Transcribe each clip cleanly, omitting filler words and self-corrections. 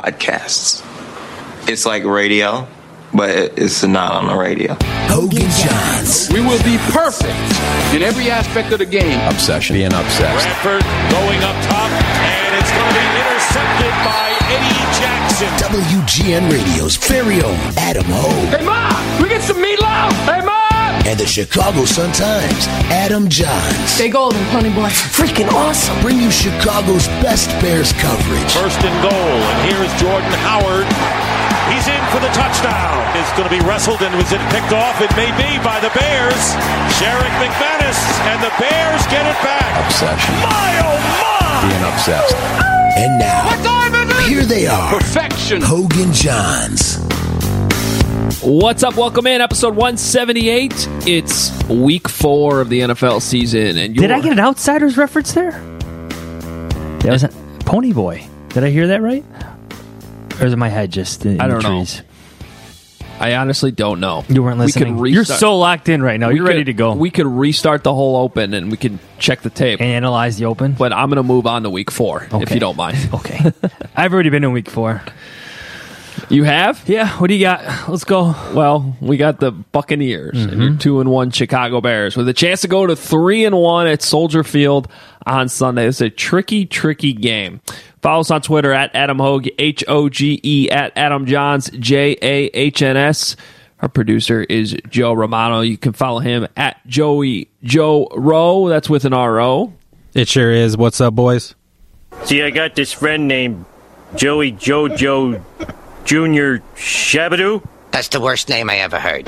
podcasts. It's like radio, but it's not on the radio. Hogan Johns. We will be perfect in every aspect of the game. Obsession. Being obsessed. Bradford going up top, and it's going to be intercepted by Eddie Jackson. WGN Radio's very own Adam Hogue. Hey, Ma, we get some meatloaf. Hey, Ma. And the Chicago Sun-Times, Adam Johns. Stay golden, Pony Boy. Freaking awesome. Bring you Chicago's best Bears coverage. First and goal, and here's Jordan Howard. He's in for the touchdown. It's going to be wrestled, and was it picked off? It may be by the Bears. Sherrick McManus, and the Bears get it back. Obsession. My, oh, my! Being obsessed. And now, here they are. Perfection. Hogan Johns. What's up? Welcome in, episode 178. It's week 4 of the NFL season. And Did I get an Outsiders reference there? That was a Pony Boy. Did I hear that right? Or is it my head just in I don't the trees? know. I honestly don't know. You weren't listening. You're so locked in right now. You're ready to go. We could restart the whole open and we could check the tape. And analyze the open. But I'm going to move on to week 4, if you don't mind. Okay. I've already been in week 4. You have? Yeah. What do you got? Let's go. Well, we got the Buccaneers and your 2-1 Chicago Bears with a chance to go to 3-1 at Soldier Field on Sunday. It's a tricky game. Follow us on Twitter at Adam Hogue, Hoge, at Adam Johns, JAHNS. Our producer is Joe Romano. You can follow him at Joe Rowe. That's with an R-O. It sure is. What's up, boys? See, I got this friend named Joey Jojo Junior Shabadoo. That's the worst name I ever heard.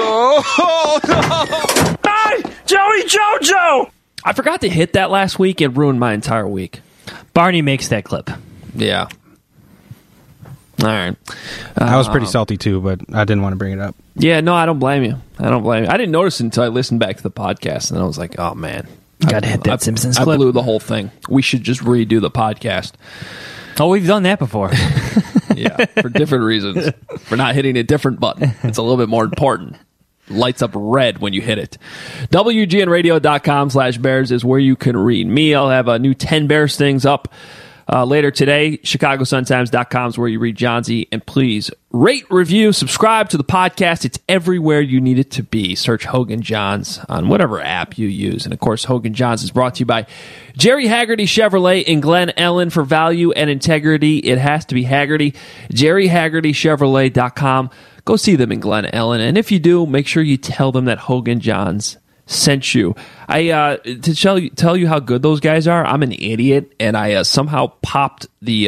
Hi, Joey Jojo! I forgot to hit that last week. It ruined my entire week. Barney makes that clip. Yeah. All right. I was pretty salty too, but I didn't want to bring it up. Yeah, no, I don't blame you. I didn't notice it until I listened back to the podcast, and I was like, oh, man. Gotta hit that Simpsons clip. I blew the whole thing. We should just redo the podcast. Oh, we've done that before. Yeah, for different reasons. For not hitting a different button. It's a little bit more important. Lights up red when you hit it. WGNradio.com/Bears is where you can read me. I'll have a new 10 Bears things up later today. ChicagoSunTimes.com is where you read Johnsy. And please rate, review, subscribe to the podcast. It's everywhere you need it to be. Search Hogan Johns on whatever app you use. And of course, Hogan Johns is brought to you by Jerry Haggerty Chevrolet in Glen Ellen. For value and integrity, it has to be Haggerty. JerryHaggertyChevrolet.com. Go see them in Glen Ellen. And if you do, make sure you tell them that Hogan Johns sent you. To tell you how good those guys are, I'm an idiot, and I somehow popped the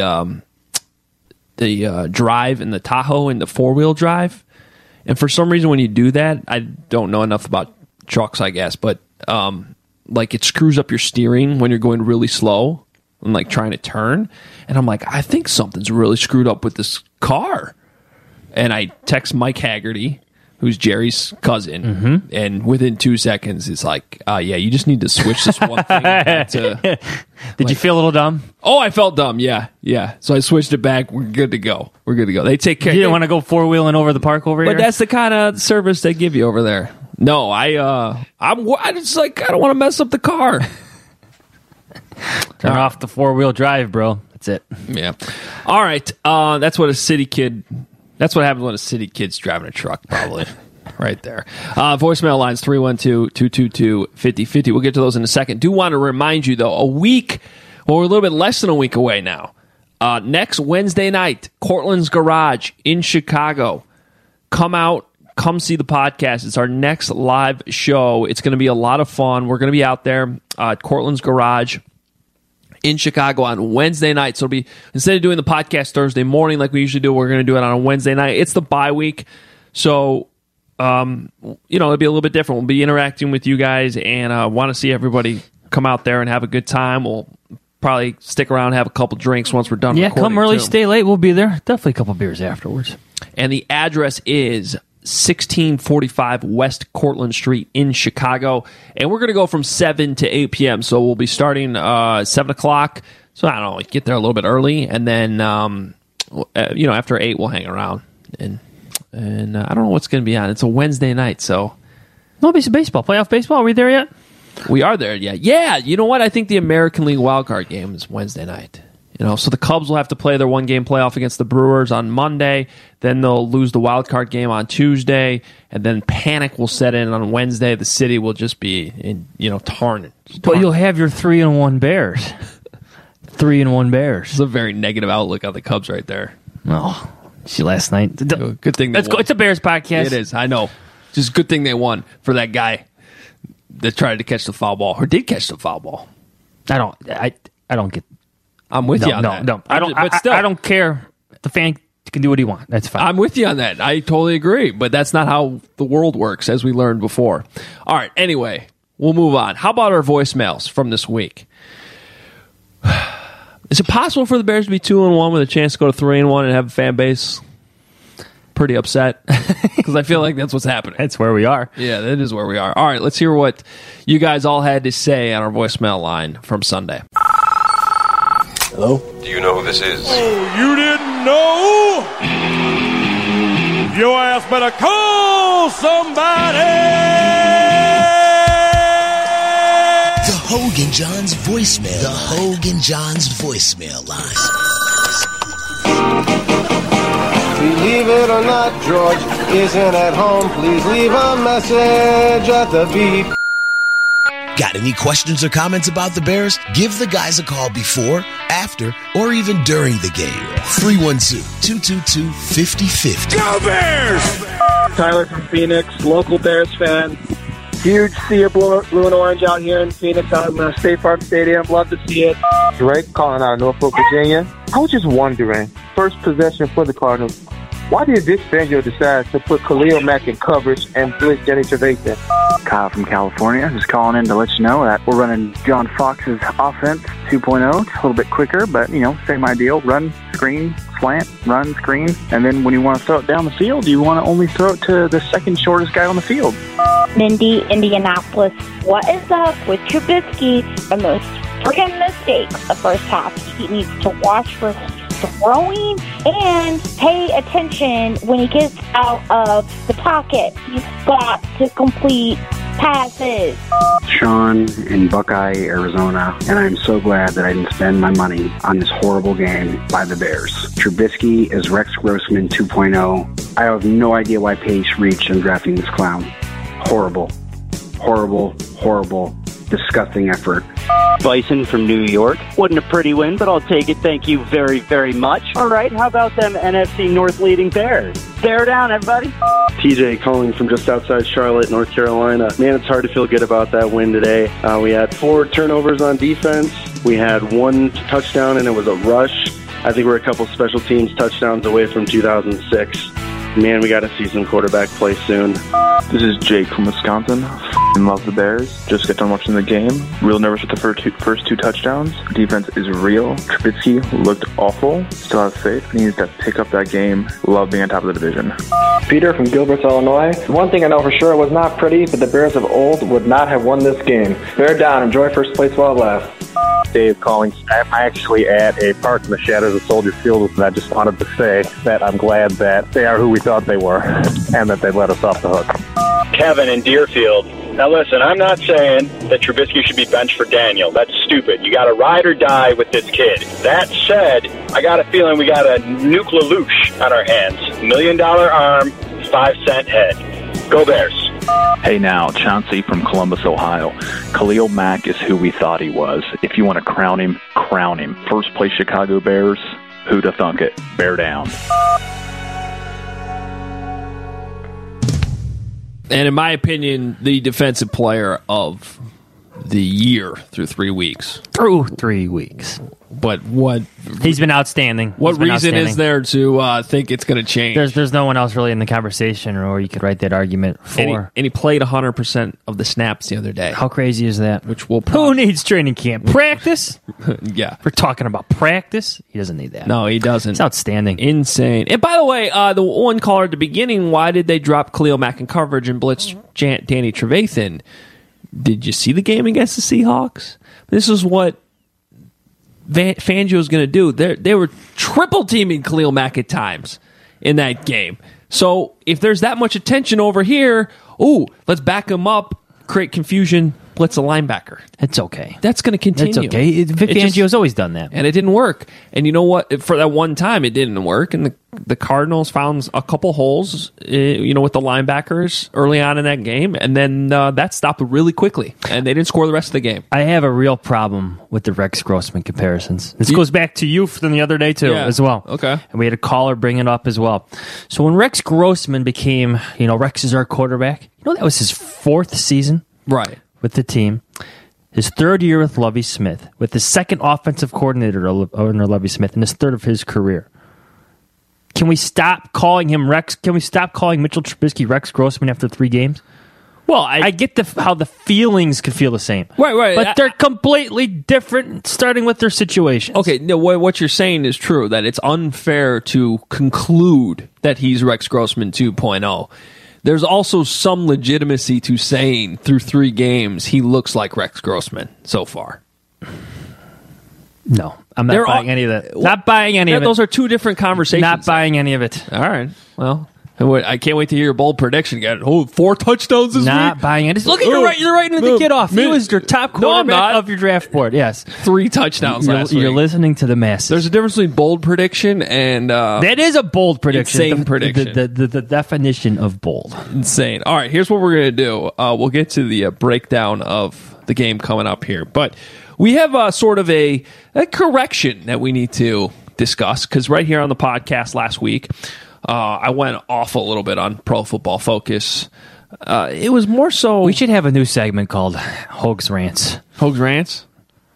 drive in the Tahoe in the 4-wheel drive. And for some reason, when you do that, I don't know enough about trucks, I guess, but like it screws up your steering when you're going really slow and like trying to turn. And I'm like, I think something's really screwed up with this car. And I text Mike Haggerty, who's Jerry's cousin, and within 2 seconds, it's like, yeah, you just need to switch this one thing back to... Did you feel a little dumb? Oh, I felt dumb, yeah. So I switched it back. We're good to go. They take care. You didn't want to go 4-wheeling over the park over here? But that's the kind of service they give you over there. No, I'm just like, I don't want to mess up the car. Turn off the 4-wheel drive, bro. That's it. Yeah. All right. That's what a city kid... That's what happens when a city kid's driving a truck, probably. Right there. Voicemail lines 312-222-5050. We'll get to those in a second. Do want to remind you, though, we're a little bit less than a week away now. Next Wednesday night, Cortland's Garage in Chicago. Come out, come see the podcast. It's our next live show. It's going to be a lot of fun. We're going to be out there at Cortland's Garage in Chicago on Wednesday night. So it'll be, instead of doing the podcast Thursday morning like we usually do, we're going to do it on a Wednesday night. It's the bye week. So, it'll be a little bit different. We'll be interacting with you guys and want to see everybody come out there and have a good time. We'll probably stick around and have a couple drinks once we're done recording. Yeah, come early, stay late. We'll be there. Definitely a couple beers afterwards. And the address is 1645 West Cortland Street in Chicago. And we're going to go from 7 to 8 p.m. So we'll be starting 7 o'clock. So I don't know, get there a little bit early. And then, after 8, we'll hang around. And I don't know what's going to be on. It's a Wednesday night, so. No, it's baseball. Playoff baseball. Are we there yet? We are there yet. Yeah. You know what? I think the American League wildcard game is Wednesday night. So the Cubs will have to play their one-game playoff against the Brewers on Monday. Then they'll lose the wild card game on Tuesday, and then panic will set in on Wednesday. The city will just be tarnished. But you'll have your 3-1 Bears. 3-1 Bears. It's a very negative outlook on the Cubs right there. Oh, see last night. Good thing. Let's go. It's a Bears podcast. It is. I know. Just good thing they won for that guy that tried to catch the foul ball or did catch the foul ball. I don't get. I'm with you on that. No, I don't. But still, I don't care. The fan can do what he wants. That's fine. I'm with you on that. I totally agree. But that's not how the world works, as we learned before. All right. Anyway, we'll move on. How about our voicemails from this week? Is it possible for the Bears to be 2-1 with a chance to go to 3-1 and have a fan base pretty upset? Because I feel like that's what's happening. That's where we are. Yeah, that is where we are. All right, let's hear what you guys all had to say on our voicemail line from Sunday. Hello? Do you know who this is? Oh, you didn't know? Your ass better call somebody! The Hogan Johns voicemail. The Hogan Johns voicemail line. Believe it or not, George isn't at home. Please leave a message at the beep. Got any questions or comments about the Bears? Give the guys a call before, after, or even during the game. 312-222-5050. Go Bears! Tyler from Phoenix, local Bears fan. Huge sea of blue and orange out here in Phoenix on the State Farm Stadium. Love to see it. Drake calling out of Norfolk, Virginia. I was just wondering, first possession for the Cardinals, why did Vic Fangio decide to put Khalil Mack in coverage and blitz Danny Trevathan? Kyle from California, just calling in to let you know that we're running John Fox's offense 2.0. It's a little bit quicker, but, same ideal. Run, screen, slant, run, screen. And then when you want to throw it down the field, you want to only throw it to the second shortest guy on the field. Mindy, Indianapolis. What is up with Trubisky? The most freaking mistake the first half. He needs to watch for throwing and pay attention when he gets out of the pocket. He's got to complete passes. Sean in Buckeye, Arizona, and I'm so glad that I didn't spend my money on this horrible game by the Bears. Trubisky is Rex Grossman 2.0. I have no idea why Pace reached in drafting this clown. Horrible, horrible, horrible, disgusting effort. Bison from New York. Wasn't a pretty win, but I'll take it. Thank you very, very much. All right, how about them NFC North leading Bears? Bear down, everybody. TJ calling from just outside Charlotte, North Carolina. Man, it's hard to feel good about that win today. We had 4 turnovers on defense. We had 1 touchdown, and it was a rush. I think we're a couple special teams touchdowns away from 2006. Man, we got to see some quarterback play soon. This is Jake from Wisconsin. Love the Bears. Just got done watching the game. Real nervous with the first 2 touchdowns. Defense is real. Trubisky looked awful. Still have faith. He needs to pick up that game. Love being on top of the division. Peter from Gilbert, Illinois. One thing I know for sure, it was not pretty, but the Bears of old would not have won this game. Bear down. Enjoy first place while it lasts. Dave calling. I'm actually at a park in the shadows of Soldier Field, and I just wanted to say that I'm glad that they are who we thought they were and that they let us off the hook. Kevin in Deerfield. Now listen, I'm not saying that Trubisky should be benched for Daniel. That's stupid. You got to ride or die with this kid. That said, I got a feeling we got a Nuke LaLoosh on our hands. $1 million arm, 5-cent head. Go Bears. Hey now, Chauncey from Columbus, Ohio. Khalil Mack is who we thought he was. If you want to crown him, crown him. First place Chicago Bears. Who'da thunk it? Bear down. And in my opinion, the defensive player of the year through 3 weeks. Through 3 weeks. But what... He's been outstanding. What reason is there to think it's going to change? There's no one else really in the conversation or you could write that argument for. And he played 100% of the snaps the other day. How crazy is that? Which will Who needs training camp? Practice? Yeah. We're talking about practice? He doesn't need that. No, he doesn't. It's outstanding. Insane. And by the way, the one caller at the beginning, why did they drop Khalil Mack in coverage and blitz Danny Trevathan? Did you see the game against the Seahawks? This is what Fangio is going to do. They were triple teaming Khalil Mack at times in that game. So if there's that much attention over here, let's back him up, create confusion blitz a linebacker. It's okay. That's going to continue. It's okay. Vic Fangio's always done that. And it didn't work. And you know what? For that one time, it didn't work. And the Cardinals found a couple holes, with the linebackers early on in that game. And then that stopped really quickly. And they didn't score the rest of the game. I have a real problem with the Rex Grossman comparisons. This goes back to you from the other day, too, as well. Okay. And we had a caller bring it up as well. So when Rex Grossman became, Rex is our quarterback, that was his 4th season right with the team. His 3rd year with Lovie Smith, with his 2nd offensive coordinator under Lovie Smith, and his 3rd of his career. Can we stop calling him Rex? Can we stop calling Mitchell Trubisky Rex Grossman after 3 games? Well, I get how the feelings could feel the same. Right. But they're completely different starting with their situations. Okay, no, what you're saying is true, that it's unfair to conclude that he's Rex Grossman 2.0. There's also some legitimacy to saying through 3 games he looks like Rex Grossman so far. No, I'm not buying any of that. Not buying any of it. Those are 2 different conversations. Not buying any of it. All right. Well, I can't wait to hear your bold prediction again. 4 touchdowns this week. Not buying it. Look at you're writing the kid off. He was your top quarterback of your draft board. Yes, 3 touchdowns last week. You're listening to the masses. There's a difference between bold prediction and that is a bold prediction. Insane prediction. The definition of bold. Insane. All right, here's what we're gonna do. We'll get to the breakdown of the game coming up here, but we have sort of a correction that we need to discuss, because right here on the podcast last week, I went off a little bit on Pro Football Focus. It was more so... We should have a new segment called Hogs Rants. Hogs Rants?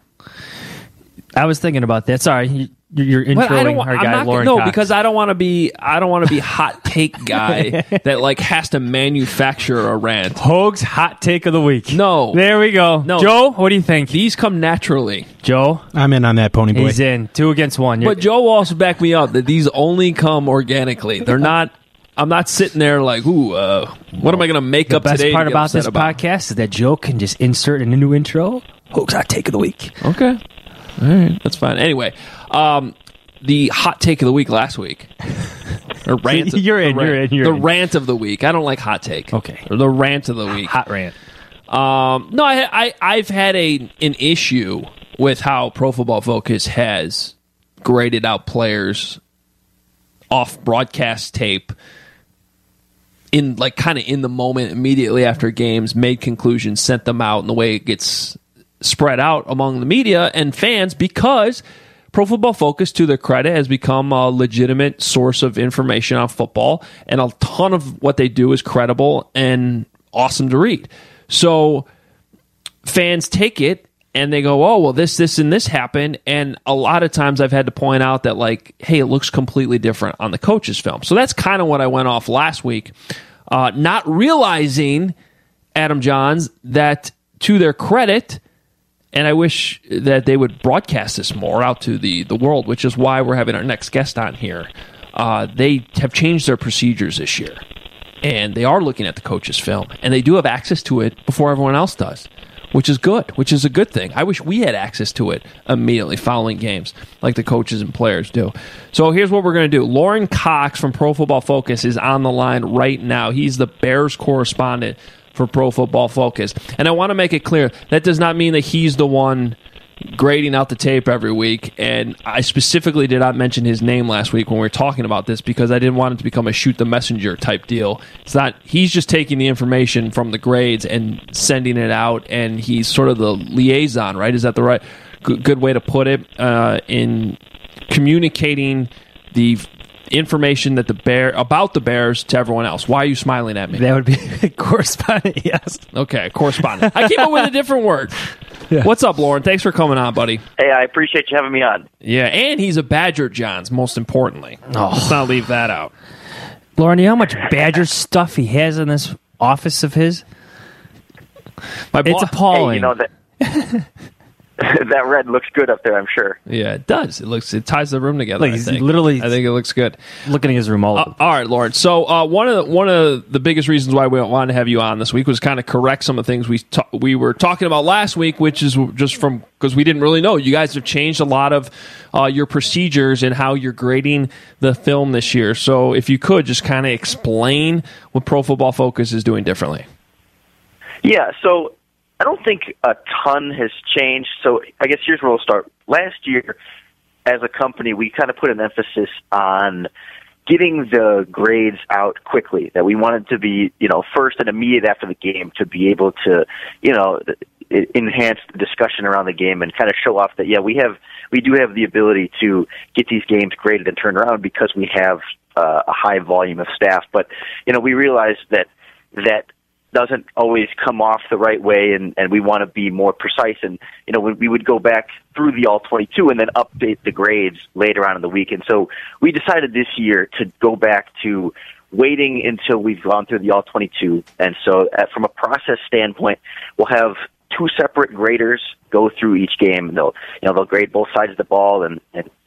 I was thinking about that. Sorry, you're introing our guy Lauren Cox. No, because I don't want to be hot take guy that has to manufacture a rant. Hogs hot take of the week. No, there we go. No, Joe, what do you think? These come naturally. Joe, I'm in on that, Pony Boy. He's in 2 against 1. But Joe also backed me up that these only come organically. They're not. I'm not sitting there like, what am I going to make up today? The best part about this podcast is that Joe can just insert in a new intro. Hogs hot take of the week. Okay. All right, that's fine. Anyway, the hot take of the week last week. Or rant. You're in. The rant of the week. I don't like hot take. Okay. Or the rant of the week. Hot rant. No, I've had an issue with how Pro Football Focus has graded out players off broadcast tape in kind of in the moment, immediately after games, made conclusions, sent them out, and the way it gets spread out among the media and fans, because Pro Football Focus, to their credit, has become a legitimate source of information on football, and a ton of what they do is credible and awesome to read. So fans take it and they go, oh, well, this, and this happened, and a lot of times I've had to point out that, hey, it looks completely different on the coach's film. So that's kind of what I went off last week, not realizing, Adam Johns, that to their credit, and I wish that they would broadcast this more out to the world, which is why we're having our next guest on here. They have changed their procedures this year, and they are looking at the coach's film, and they do have access to it before everyone else does, which is good, which is a good thing. I wish we had access to it immediately following games like the coaches and players do. So here's what we're going to do. Lauren Cox from Pro Football Focus is on the line right now. He's the Bears correspondent for Pro Football Focus. And I want to make it clear, that does not mean that he's the one grading out the tape every week. And I specifically did not mention his name last week when we were talking about this, because I didn't want it to become a shoot the messenger type deal. It's not. He's just taking the information from the grades and sending it out, and he's sort of the liaison, right? Is that the right good way to put it, in communicating the information that about the Bears to everyone else? Why are you smiling at me? That would be a correspondent, yes. Okay, correspondent. I came up with a different word. Yeah. What's up, Lauren? Thanks for coming on, buddy. Hey, I appreciate you having me on. Yeah, and he's a Badger, Johns, most importantly. Let's not leave that out. Lauren, you know how much Badger stuff he has in this office of his? It's appalling. Hey, that red looks good up there, I'm sure. Yeah, it does. It ties the room together. I think it looks good. Looking at his room all right, Lauren. So one of the biggest reasons why we wanted to have you on this week was kind of correct some of the things we were talking about last week, which is just because we didn't really know. You guys have changed a lot of your procedures and how you're grading the film this year. So if you could just kind of explain what Pro Football Focus is doing differently. Yeah, so I don't think a ton has changed. So I guess here's where we'll start. Last year, as a company, we kind of put an emphasis on getting the grades out quickly, that we wanted to be, first and immediate after the game to be able to, enhance the discussion around the game and kind of show off that, we do have the ability to get these games graded and turned around because we have a high volume of staff. But, we realized that doesn't always come off the right way, and we want to be more precise. And, we would go back through the All-22 and then update the grades later on in the week. And so we decided this year to go back to waiting until we've gone through the All-22. And so from a process standpoint, we'll have two separate graders go through each game. They'll grade both sides of the ball and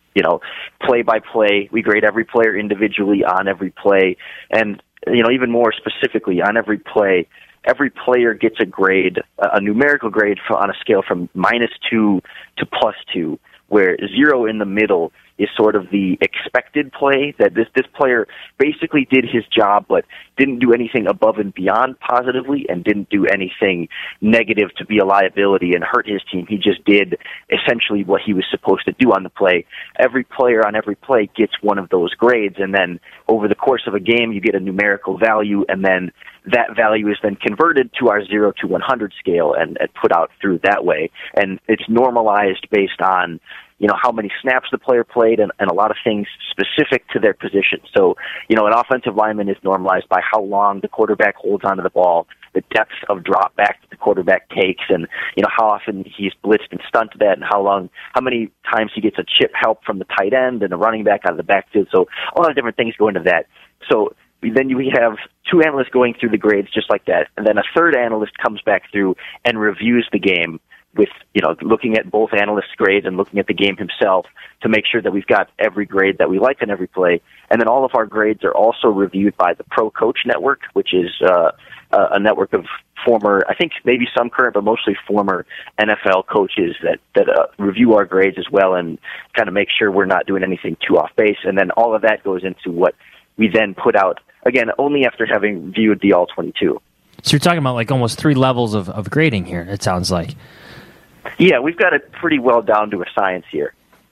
play by play. We grade every player individually on every play. And, even more specifically on every play, every player gets a grade, a numerical grade on a scale from -2 to +2, where 0 in the middle is sort of the expected play, that this player basically did his job but didn't do anything above and beyond positively and didn't do anything negative to be a liability and hurt his team. He just did essentially what he was supposed to do on the play. Every player on every play gets one of those grades, and then over the course of a game you get a numerical value, and then that value is then converted to our 0 to 100 scale and put out through that way. And it's normalized based on how many snaps the player played and a lot of things specific to their position. So, an offensive lineman is normalized by how long the quarterback holds onto the ball, the depth of drop back that the quarterback takes, and, how often he's blitzed and stunted at, and how many times he gets a chip help from the tight end and a running back out of the backfield. So a lot of different things go into that. So then we have two analysts going through the grades just like that, and then a third analyst comes back through and reviews the game with, looking at both analysts' grades and looking at the game himself to make sure that we've got every grade that we like in every play. And then all of our grades are also reviewed by the Pro Coach Network, which is a network of former, I think maybe some current, but mostly former NFL coaches that review our grades as well and kind of make sure we're not doing anything too off base. And then all of that goes into what we then put out, again, only after having viewed the All-22. So you're talking about like almost 3 levels of grading here, it sounds like. Yeah, we've got it pretty well down to a science here.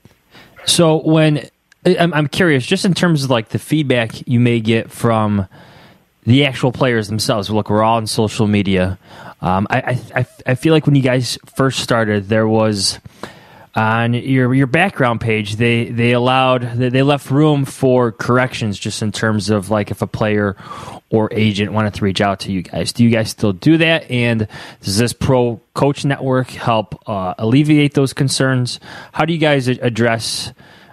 So I'm curious, just in terms of like the feedback you may get from the actual players themselves. Look, we're all on social media. I feel like when you guys first started, there was on your background page, they left room for corrections just in terms of like if a player or agent wanted to reach out to you guys. Do you guys still do that? And does this Pro Coach Network help alleviate those concerns? How do you guys address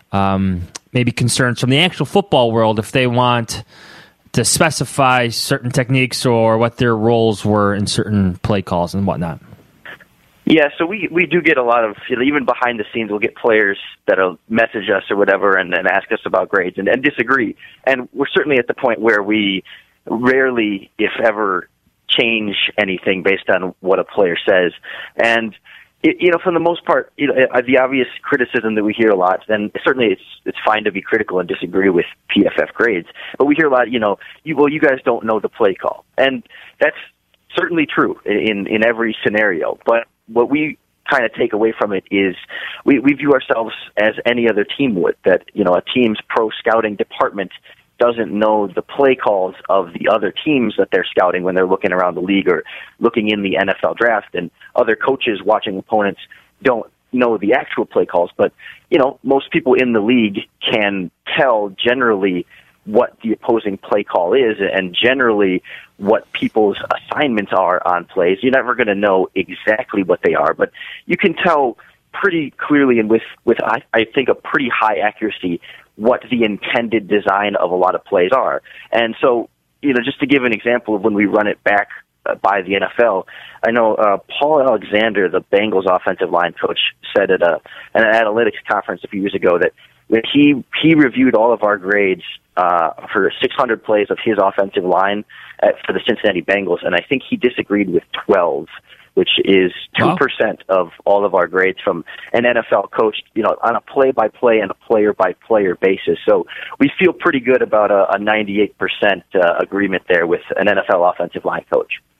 maybe concerns from the actual football world if they want to specify certain techniques or what their roles were in certain play calls and whatnot? Yeah, so we do get a lot of, even behind the scenes, we'll get players that'll message us or whatever and ask us about grades and disagree. And we're certainly at the point where we rarely, if ever, change anything based on what a player says. And, for the most part, the obvious criticism that we hear a lot, and certainly it's fine to be critical and disagree with PFF grades, but we hear a lot, you guys don't know the play call. And that's certainly true in every scenario. But what we kind of take away from it is we view ourselves as any other team would, that, a team's pro scouting department doesn't know the play calls of the other teams that they're scouting when they're looking around the league or looking in the NFL draft, and other coaches watching opponents don't know the actual play calls. But, most people in the league can tell generally what the opposing play call is and generally what people's assignments are on plays. You're never going to know exactly what they are, but you can tell pretty clearly and with I think a pretty high accuracy what the intended design of a lot of plays are. And so, just to give an example of when we run it back by the NFL, I know Paul Alexander, the Bengals offensive line coach, said at an analytics conference a few years ago that when he reviewed all of our grades for 600 plays of his offensive line for the Cincinnati Bengals, and I think he disagreed with 12, which is 2% of all of our grades from an NFL coach, on a play-by-play and a player-by-player basis. So we feel pretty good about a 98% agreement there with an NFL offensive line coach.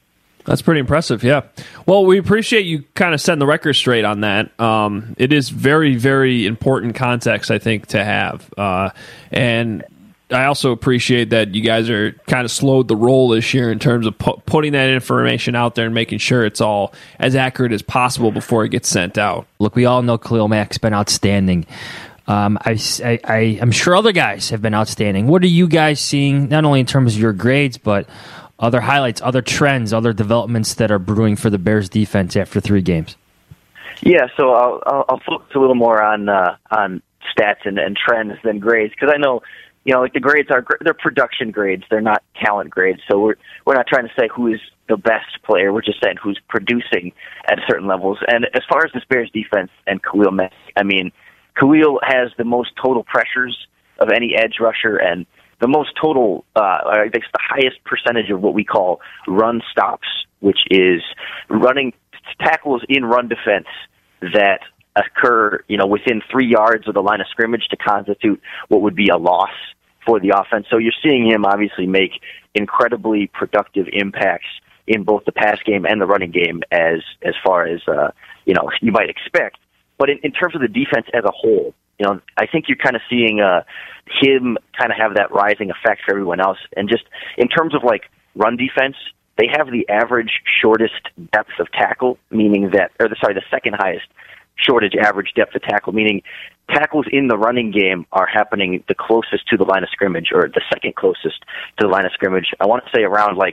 That's pretty impressive, yeah. Well, we appreciate you kind of setting the record straight on that. It is very, very important context, I think, to have. And I also appreciate that you guys are kind of slowed the roll this year in terms of putting that information out there and making sure it's all as accurate as possible before it gets sent out. Look, we all know Khalil Mack's been outstanding. I'm sure other guys have been outstanding. What are you guys seeing, not only in terms of your grades, but other highlights, other trends, other developments that are brewing for the Bears defense after 3 games? Yeah, so I'll focus a little more on stats and trends than grades, because I know, like the grades they're production grades, they're not talent grades. So we're not trying to say who is the best player. We're just saying who's producing at certain levels. And as far as this Bears defense and Khalil Mack, I mean, Khalil has the most total pressures of any edge rusher and the most total, I think it's the highest percentage of what we call run stops, which is running tackles in run defense that occur, within 3 yards of the line of scrimmage to constitute what would be a loss for the offense. So you're seeing him obviously make incredibly productive impacts in both the pass game and the running game as far as, you might expect. But in terms of the defense as a whole, I think you're kind of seeing him kind of have that rising effect for everyone else. And just in terms of like run defense, they have the average shortest depth of tackle, meaning that, the second highest shortage average depth of tackle, meaning tackles in the running game are happening the closest to the line of scrimmage, or the second closest to the line of scrimmage. I want to say around like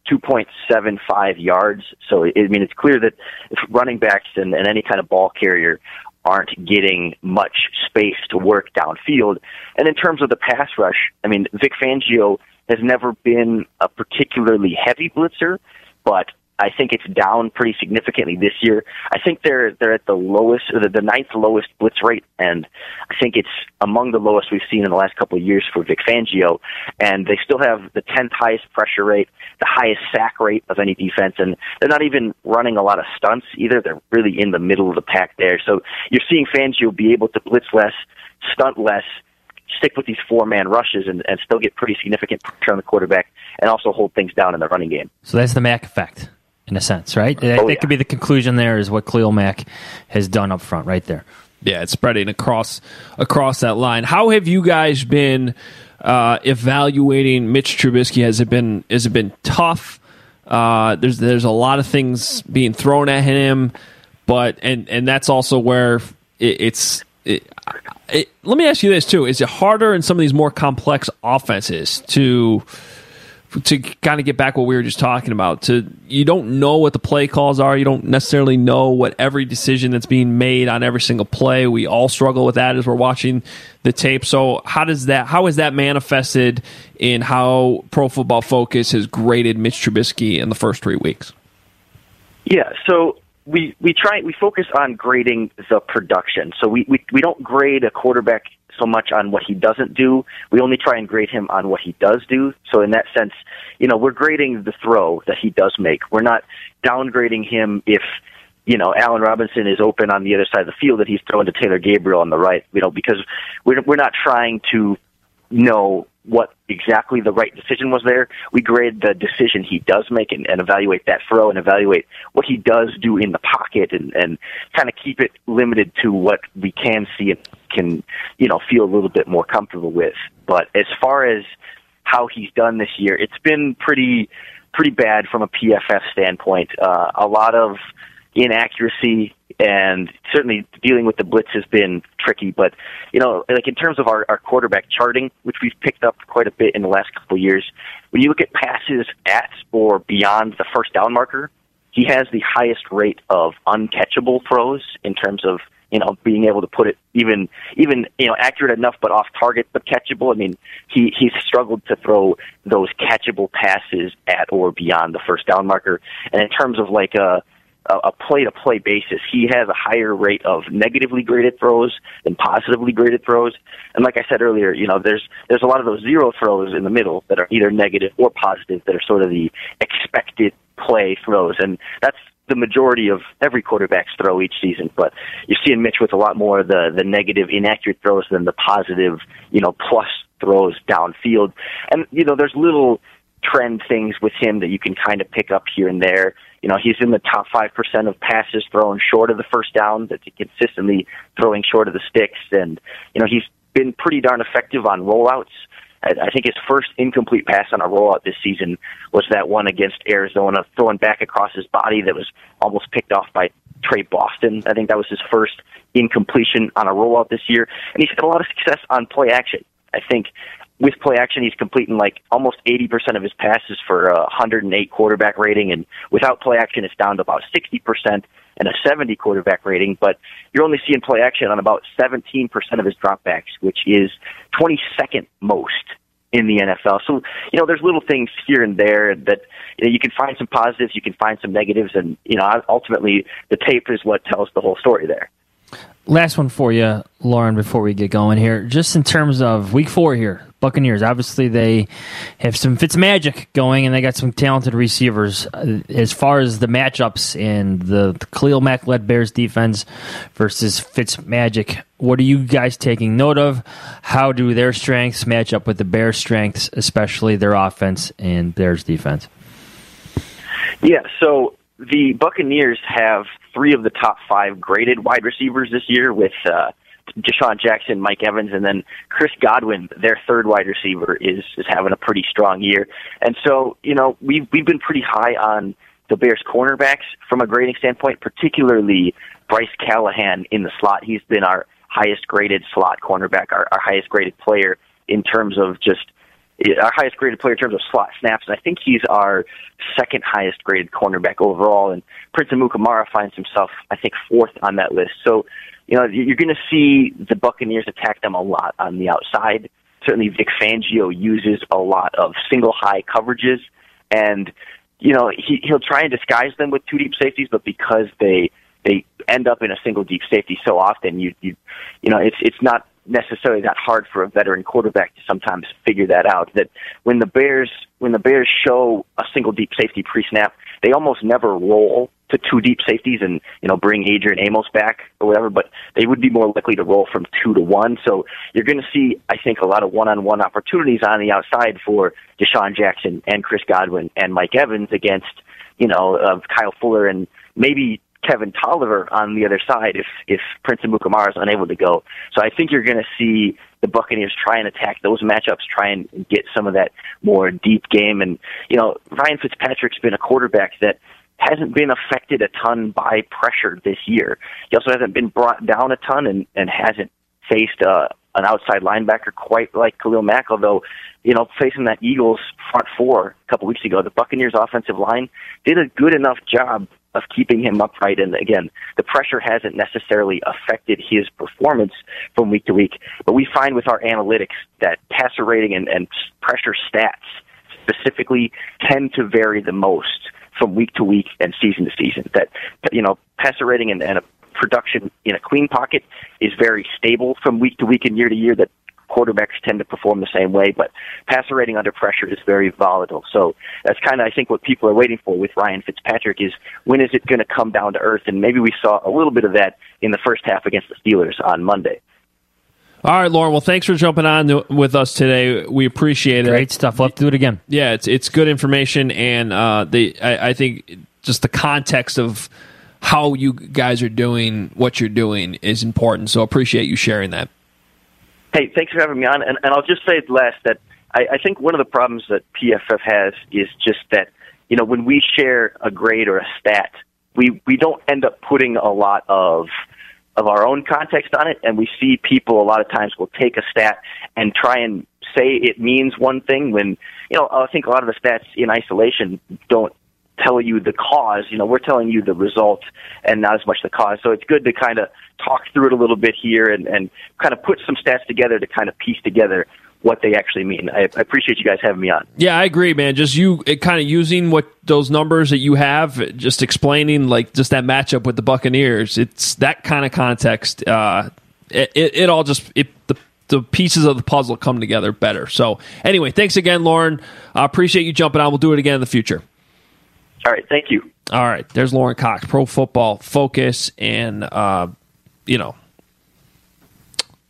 2.75 yards. So, it's clear that if running backs and any kind of ball carrier aren't getting much space to work downfield. And in terms of the pass rush, Vic Fangio has never been a particularly heavy blitzer, but I think it's down pretty significantly this year. I think they're at the lowest, or the 9th lowest blitz rate, and I think it's among the lowest we've seen in the last couple of years for Vic Fangio. And they still have the 10th highest pressure rate, the highest sack rate of any defense, and they're not even running a lot of stunts either. They're really in the middle of the pack there. So you're seeing Fangio be able to blitz less, stunt less, stick with these 4-man rushes and still get pretty significant pressure on the quarterback and also hold things down in the running game. So that's the Mack effect, in a sense, right? That could be the conclusion there, is what Khalil Mack has done up front right there. Yeah, it's spreading across that line. How have you guys been evaluating Mitch Trubisky? Has it been tough? There's a lot of things being thrown at him, but and that's also where let me ask you this too: is it harder in some of these more complex offenses to kind of get back what we were just talking about? You don't know what the play calls are. You don't necessarily know what every decision that's being made on every single play. We all struggle with that as we're watching the tape. So how is that manifested in how Pro Football Focus has graded Mitch Trubisky in the first 3 weeks? Yeah, so we focus on grading the production. So we don't grade a quarterback so much on what he doesn't do. We only try and grade him on what he does do. So in that sense, we're grading the throw that he does make. We're not downgrading him if, Allen Robinson is open on the other side of the field that he's throwing to Taylor Gabriel on the right, because we're not trying to know what exactly the right decision was there. We grade the decision he does make and evaluate that throw and evaluate what he does do in the pocket and kind of keep it limited to what we can see and can, feel a little bit more comfortable with. But as far as how he's done this year, it's been pretty bad from a PFF standpoint. A lot of inaccuracy, and certainly dealing with the blitz has been tricky. But, like in terms of our quarterback charting, which we've picked up quite a bit in the last couple of years, when you look at passes at or beyond the first down marker, he has the highest rate of uncatchable throws in terms of, being able to put it even accurate enough but off target but catchable. He's struggled to throw those catchable passes at or beyond the first down marker. And in terms of like a play-to-play basis, he has a higher rate of negatively graded throws than positively graded throws. And like I said earlier, there's a lot of those zero throws in the middle that are either negative or positive that are sort of the expected play throws. And that's the majority of every quarterback's throw each season. But you're seeing Mitch with a lot more of the negative, inaccurate throws than the positive, plus throws downfield. And, there's little trend things with him that you can kind of pick up here and there. You know, he's in the top 5% of passes thrown short of the first down, that he's consistently throwing short of the sticks. And, you know, he's been pretty darn effective on rollouts. I think his first incomplete pass on a rollout this season was that one against Arizona, throwing back across his body that was almost picked off by Trey Boston. I think that was his first incompletion on a rollout this year. And he's had a lot of success on play action. I think with play action, he's completing like almost 80% of his passes for a 108 quarterback rating. And without play action, it's down to about 60% and a 70 quarterback rating. But you're only seeing play action on about 17% of his dropbacks, which is 22nd most in the NFL. So, you know, there's little things here and there that, you know, you can find some positives, you can find some negatives, and, you know, ultimately the tape is what tells the whole story there. Last one for you, Lauren, before we get going here. Just in terms of Week 4 here, Buccaneers, obviously they have some Fitzmagic going, and they got some talented receivers. As far as the matchups and the Khalil Mack-led Bears defense versus Fitzmagic, what are you guys taking note of? How do their strengths match up with the Bears' strengths, especially their offense and Bears' defense? Yeah, so the Buccaneers have 3 of the top 5 graded wide receivers this year, with Deshaun Jackson, Mike Evans, and then Chris Godwin, their third wide receiver, is having a pretty strong year. And so, you know, we've been pretty high on the Bears cornerbacks from a grading standpoint, particularly Bryce Callahan in the slot. He's been our highest graded slot cornerback, our highest graded player in terms of slot snaps, and I think he's our second highest graded cornerback overall. And Prince Amukamara finds himself, I think, 4th on that list. So, you know, you're going to see the Buccaneers attack them a lot on the outside. Certainly Vic Fangio uses a lot of single high coverages, and, you know, he'll try and disguise them with 2 deep safeties, but because they end up in a single deep safety so often, you know, it's not necessarily that hard for a veteran quarterback to sometimes figure that out. That when the Bears show a single deep safety pre-snap, they almost never roll to 2 deep safeties and, you know, bring Adrian Amos back or whatever, but they would be more likely to roll from 2 to 1. So you're going to see, I think, a lot of one-on-one opportunities on the outside for Deshaun Jackson and Chris Godwin and Mike Evans against, you know, Kyle Fuller and maybe Kevin Tolliver on the other side if Prince Amukamara is unable to go. So I think you're going to see the Buccaneers try and attack those matchups, try and get some of that more deep game. And, you know, Ryan Fitzpatrick's been a quarterback that hasn't been affected a ton by pressure this year. He also hasn't been brought down a ton and hasn't faced an outside linebacker quite like Khalil Mack, although, you know, facing that Eagles front 4 a couple weeks ago, the Buccaneers offensive line did a good enough job of keeping him upright. And again, the pressure hasn't necessarily affected his performance from week to week, but we find with our analytics that passer rating and pressure stats specifically tend to vary the most from week to week and season to season. That, you know, passer rating and a production in a clean pocket is very stable from week to week and year to year, that quarterbacks tend to perform the same way, but passer rating under pressure is very volatile. So that's kind of, I think, what people are waiting for with Ryan Fitzpatrick is, when is it going to come down to earth? And maybe we saw a little bit of that in the first half against the Steelers on Monday. All right, Lauren. Well, thanks for jumping on with us today. We appreciate it. Great stuff. We'll have to do it again. Yeah, it's good information, and I think just the context of how you guys are doing what you're doing is important. So appreciate you sharing that. Hey, thanks for having me on. And I'll just say last that I think one of the problems that PFF has is just that, you know, when we share a grade or a stat, we don't end up putting a lot of our own context on it, and we see people a lot of times will take a stat and try and say it means one thing when, you know, I think a lot of the stats in isolation don't tell you the cause. You know, we're telling you the result and not as much the cause. So it's good to kind of talk through it a little bit here and kind of put some stats together to kind of piece together what they actually mean. I appreciate you guys having me on. Yeah, I agree, man. Just you kind of using what those numbers that you have, just explaining like just that matchup with the Buccaneers. It's that kind of context. It all just the pieces of the puzzle come together better. So anyway, thanks again, Lauren. I appreciate you jumping on. We'll do it again in the future. All right, thank you. All right, there's Lauren Cox, Pro Football Focus, and you know,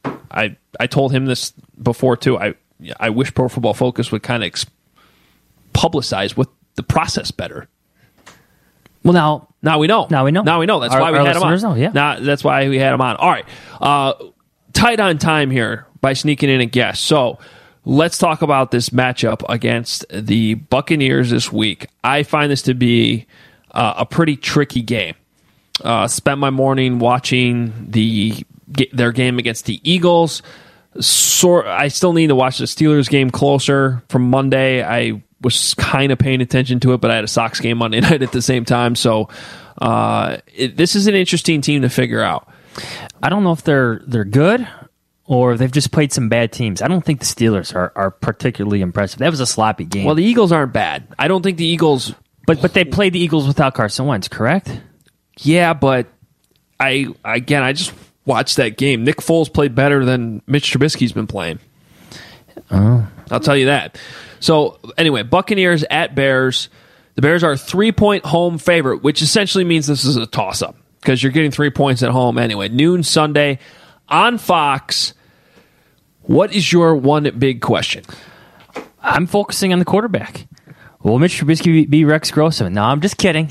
I told him this before too. I wish Pro Football Focus would kind of publicized with the process better. Well, now we know. Now we know. That's why we had him on. Know, yeah. Now, that's why we had him on. All right. Tight on time here by sneaking in a guest. So let's talk about this matchup against the Buccaneers this week. I find this to be a pretty tricky game. Spent my morning watching their game against the Eagles. I still need to watch the Steelers game closer from Monday. I was kind of paying attention to it, but I had a Sox game Monday night at the same time. So this is an interesting team to figure out. I don't know if they're good or they've just played some bad teams. I don't think the Steelers are particularly impressive. That was a sloppy game. Well, the Eagles aren't bad. I don't think the Eagles... But they played the Eagles without Carson Wentz, correct? Yeah, but I just watched that game. Nick Foles played better than Mitch Trubisky's been playing. Oh. I'll tell you that. So, anyway, Buccaneers at Bears. The Bears are a 3-point home favorite, which essentially means this is a toss-up because you're getting 3 points at home anyway. Noon Sunday on Fox. What is your one big question? I'm focusing on the quarterback. Will Mitch Trubisky be Rex Grossman? No, I'm just kidding.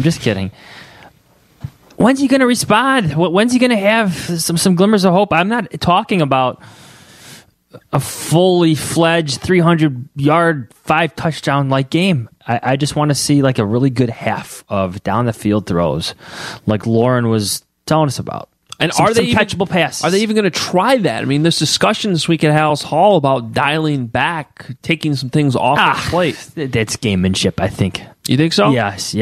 When's he going to respond? When's he going to have some glimmers of hope? I'm not talking about a fully fledged 300-yard, 5-touchdown-like game. I just want to see like a really good half of down-the-field throws like Lauren was telling us about. And are they catchable passes? Are they even going to try that? I mean, there's discussion this week at Hal's Hall about dialing back, taking some things off the plate. That's gamemanship, I think. You think so? Yes.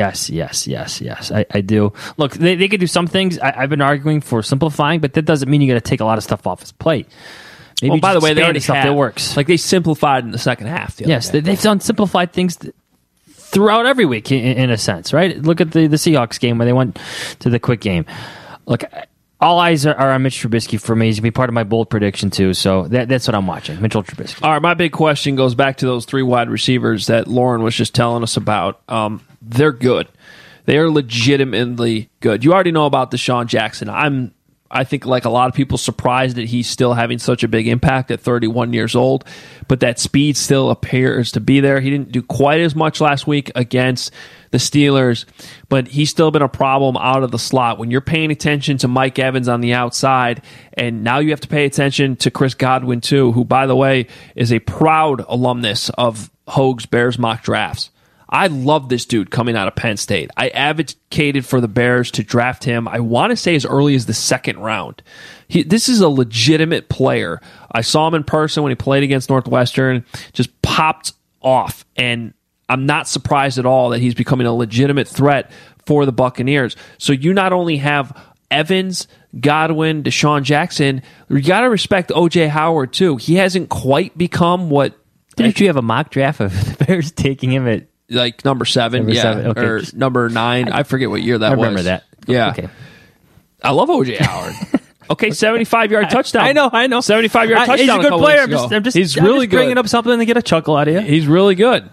I do. Look, they could do some things. I've been arguing for simplifying, but that doesn't mean you got to take a lot of stuff off his plate. Maybe by the way, they already stuff that works. Like they simplified in the second half. Yes, they've done simplified things throughout every week, in a sense, right? Look at the Seahawks game where they went to the quick game. Look, all eyes are on Mitch Trubisky for me. He's going to be part of my bold prediction, too. So that's what I'm watching, Mitchell Trubisky. All right, my big question goes back to those 3 wide receivers that Lauren was just telling us about. They're good. They are legitimately good. You already know about Deshaun Jackson. I think, like a lot of people, surprised that he's still having such a big impact at 31 years old, but that speed still appears to be there. He didn't do quite as much last week against the Steelers, but he's still been a problem out of the slot. When you're paying attention to Mike Evans on the outside, and now you have to pay attention to Chris Godwin, too, who, by the way, is a proud alumnus of Hoag's Bears mock drafts. I love this dude coming out of Penn State. I advocated for the Bears to draft him, I want to say as early as the second round. This is a legitimate player. I saw him in person when he played against Northwestern, just popped off, and I'm not surprised at all that he's becoming a legitimate threat for the Buccaneers. So you not only have Evans, Godwin, Deshaun Jackson, you got to respect O.J. Howard, too. He hasn't quite become what... Didn't you have a mock draft of the Bears taking him at... Like number 7, okay. Or number 9. I forget what year that was. I remember that. Yeah. Okay. I love O.J. Howard. Okay, 75-yard touchdown. I know. 75-yard touchdown. He's a good player. He's really good. Bringing up something to get a chuckle out of you. He's really good.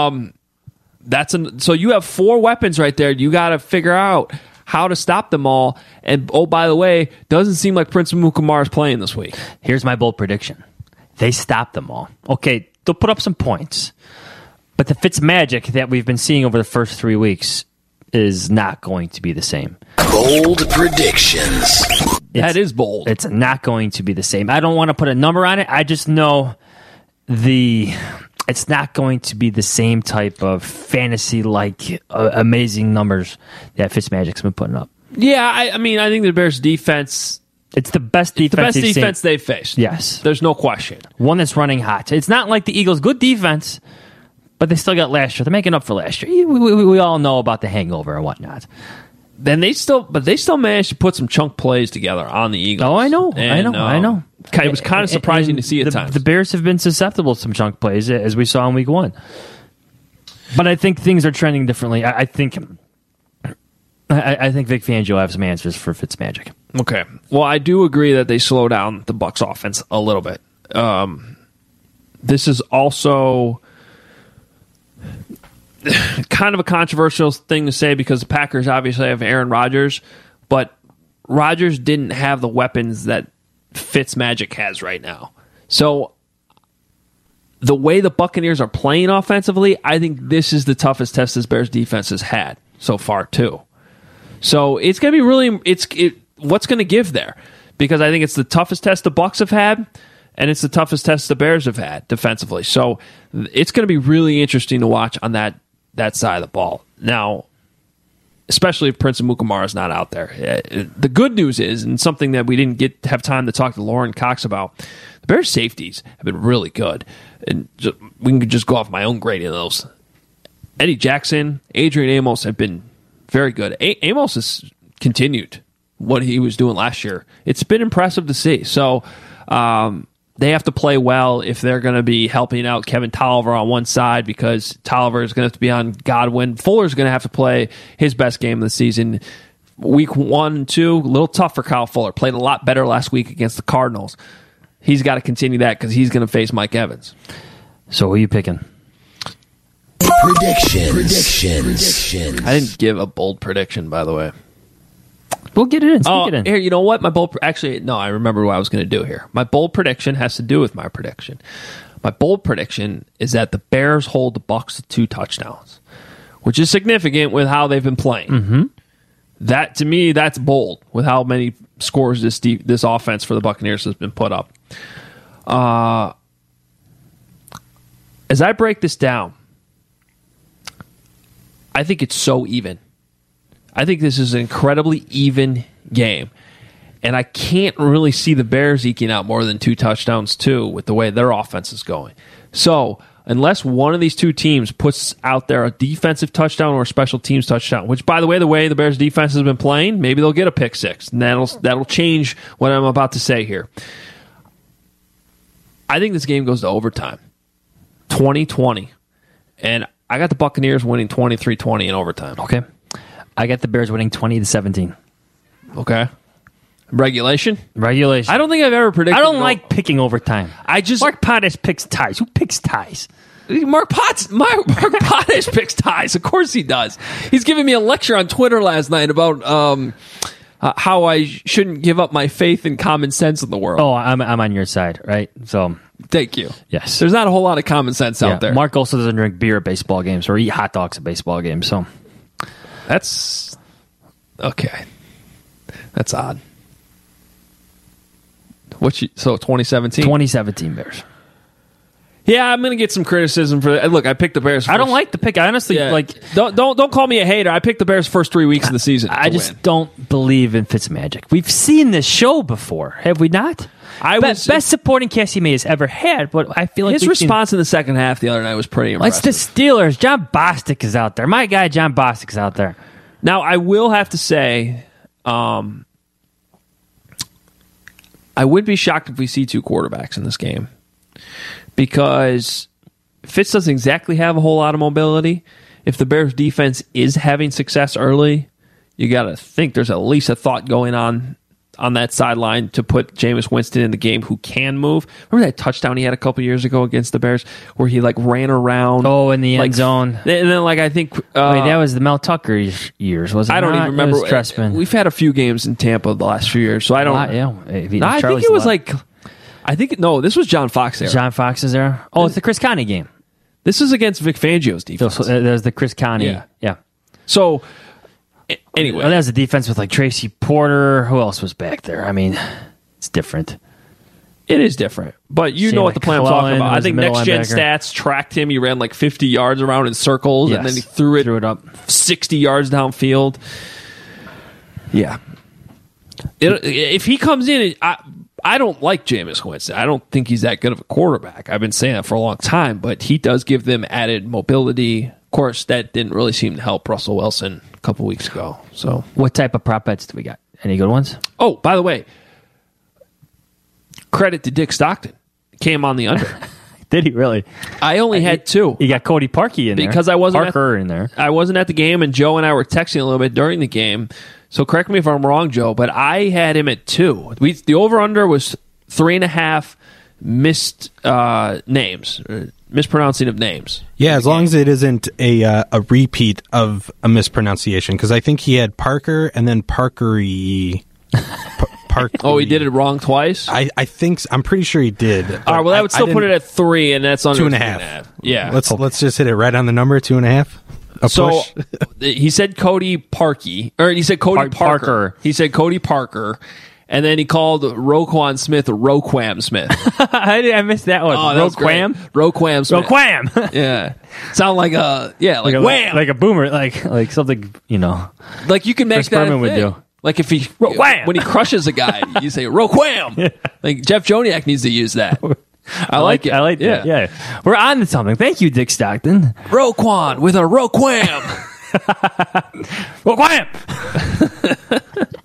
So you have 4 weapons right there. You got to figure out how to stop them all. And oh, by the way, doesn't seem like Prince Amukamara is playing this week. Here's my bold prediction: they stop them all. Okay, they'll put up some points. But the Fitzmagic that we've been seeing over the first 3 weeks is not going to be the same. Bold predictions. That is bold. It's not going to be the same. I don't want to put a number on it. I just know it's not going to be the same type of fantasy-like amazing numbers that Fitzmagic's been putting up. Yeah, I mean, I think the Bears' defense... It's the best defense they've faced. Yes. There's no question. One that's running hot. It's not like the Eagles' good defense... But they still got last year. They're making up for last year. We all know about the hangover and whatnot. Then they still managed to put some chunk plays together on the Eagles. Oh, I know. It was kind of surprising to see at times. The Bears have been susceptible to some chunk plays, as we saw in Week 1. But I think things are trending differently. I think Vic Fangio will have some answers for Fitzmagic. Okay. Well, I do agree that they slow down the Bucs offense a little bit. This is also kind of a controversial thing to say because the Packers obviously have Aaron Rodgers, but Rodgers didn't have the weapons that Fitzmagic has right now. So the way the Buccaneers are playing offensively, I think this is the toughest test this Bears defense has had so far, too. So it's going to be really what's going to give there, because I think it's the toughest test the Bucs have had, and it's the toughest test the Bears have had defensively. So it's going to be really interesting to watch on that side of the ball. Now, especially if Prince Amukamara is not out there. The good news is, and something that we didn't have time to talk to Lauren Cox about, the Bears' safeties have been really good. And we can just go off my own grading of those. Eddie Jackson, Adrian Amos have been very good. Amos has continued what he was doing last year. It's been impressive to see. So they have to play well if they're going to be helping out Kevin Tolliver on one side, because Tolliver is going to have to be on Godwin. Fuller's going to have to play his best game of the season. Week 1 and 2, a little tough for Kyle Fuller. Played a lot better last week against the Cardinals. He's got to continue that because he's going to face Mike Evans. So who are you picking? Predictions. I didn't give a bold prediction, by the way. We'll get it in. Speak it in. Here, you know what? I remember what I was going to do here. My bold prediction has to do with my prediction. My bold prediction is that the Bears hold the Bucs to 2 touchdowns, which is significant with how they've been playing. Mm-hmm. That, to me, that's bold with how many scores this offense for the Buccaneers has been put up. As I break this down, I think it's so even. I think this is an incredibly even game. And I can't really see the Bears eking out more than 2 touchdowns, too, with the way their offense is going. So, unless one of these 2 teams puts out there a defensive touchdown or a special teams touchdown, which, by the way the Bears defense has been playing, maybe they'll get a pick 6. And that'll change what I'm about to say here. I think this game goes to overtime. 20-20. And I got the Buccaneers winning 23-20 in overtime. Okay. I got the Bears winning 20-17. Okay. Regulation? Regulation. I don't think I've ever predicted. I don't like picking overtime. Mark Potash picks ties. Who picks ties? Mark Potash picks ties. Of course he does. He's giving me a lecture on Twitter last night about how I shouldn't give up my faith and common sense in the world. Oh, I'm on your side, right? So thank you. Yes. There's not a whole lot of common sense out there. Mark also doesn't drink beer at baseball games or eat hot dogs at baseball games. So that's okay. That's odd. So 2017? 2017 Bears. Yeah, I'm going to get some criticism for that. Look, I picked the Bears first. I don't like the pick. I honestly don't call me a hater. I picked the Bears first 3 weeks of the season. I just don't believe in Fitzmagic. We've seen this show before, have we not? Best supporting Cassie May has ever had, but I feel like his response in the second half the other night was pretty impressive. It's the Steelers. John Bostic is out there. My guy John Bostic is out there. Now, I will have to say, I would be shocked if we see 2 quarterbacks in this game, because Fitz doesn't exactly have a whole lot of mobility. If the Bears defense is having success early, you got to think there's at least a thought going on that sideline to put Jameis Winston in the game who can move. Remember that touchdown he had a couple years ago against the Bears where he ran around? Oh, in the end zone. And then I think... wait, that was the Mel Tucker years, wasn't it? I don't even remember. It was Trestman. We've had a few games in Tampa the last few years, so I don't... I think it was this was John Fox era. John Fox's era? Oh, it's the Chris Conley game. This is against Vic Fangio's defense. There's the Chris Conley. Yeah. So... Anyway, that was the defense with Tracy Porter. Who else was back there? I mean, it's different. It is different, but you know what the plan I'm talking about. I think Next Gen Stats tracked him. He ran 50 yards around in circles, and then he threw it up 60 yards downfield. Yeah. If he comes in, I don't like Jameis Winston. I don't think he's that good of a quarterback. I've been saying that for a long time, but he does give them added mobility. Of course, that didn't really seem to help Russell Wilson a couple weeks ago. So, what type of prop bets do we got? Any good ones? Oh, by the way, credit to Dick Stockton. Came on the under. Did he really? I only had 2. You got Cody Parkey in there. Because I wasn't Parker in there. I wasn't at the game, and Joe and I were texting a little bit during the game. So correct me if I'm wrong, Joe, but I had him at 2. The over-under was 3.5 missed names. Mispronouncing of names. Yeah, as long as it isn't a repeat of a mispronunciation, because I think he had Parker and then Parkery. Park. Oh, he did it wrong twice? I think I'm pretty sure he did. All right, well, that would still put it at 3, and that's under 2.5. Yeah. Let's just hit it right on the number, 2.5. So he said Cody Parkey, or he said Cody Parker. He said Cody Parker, and then he called Roquan Smith Roquam Smith. I missed that one. Oh, Roquam? Roquam Smith. Roquam. Yeah. Sound like a wham. Like a boomer, like something, Like you can make Chris that Berman would thing. do. Like if he when he crushes a guy, you say Roquam. Like Jeff Joniak needs to use that. I like it. I like that. Yeah. We're on to something. Thank you, Dick Stockton. Roquan with a Roquam. Roquam.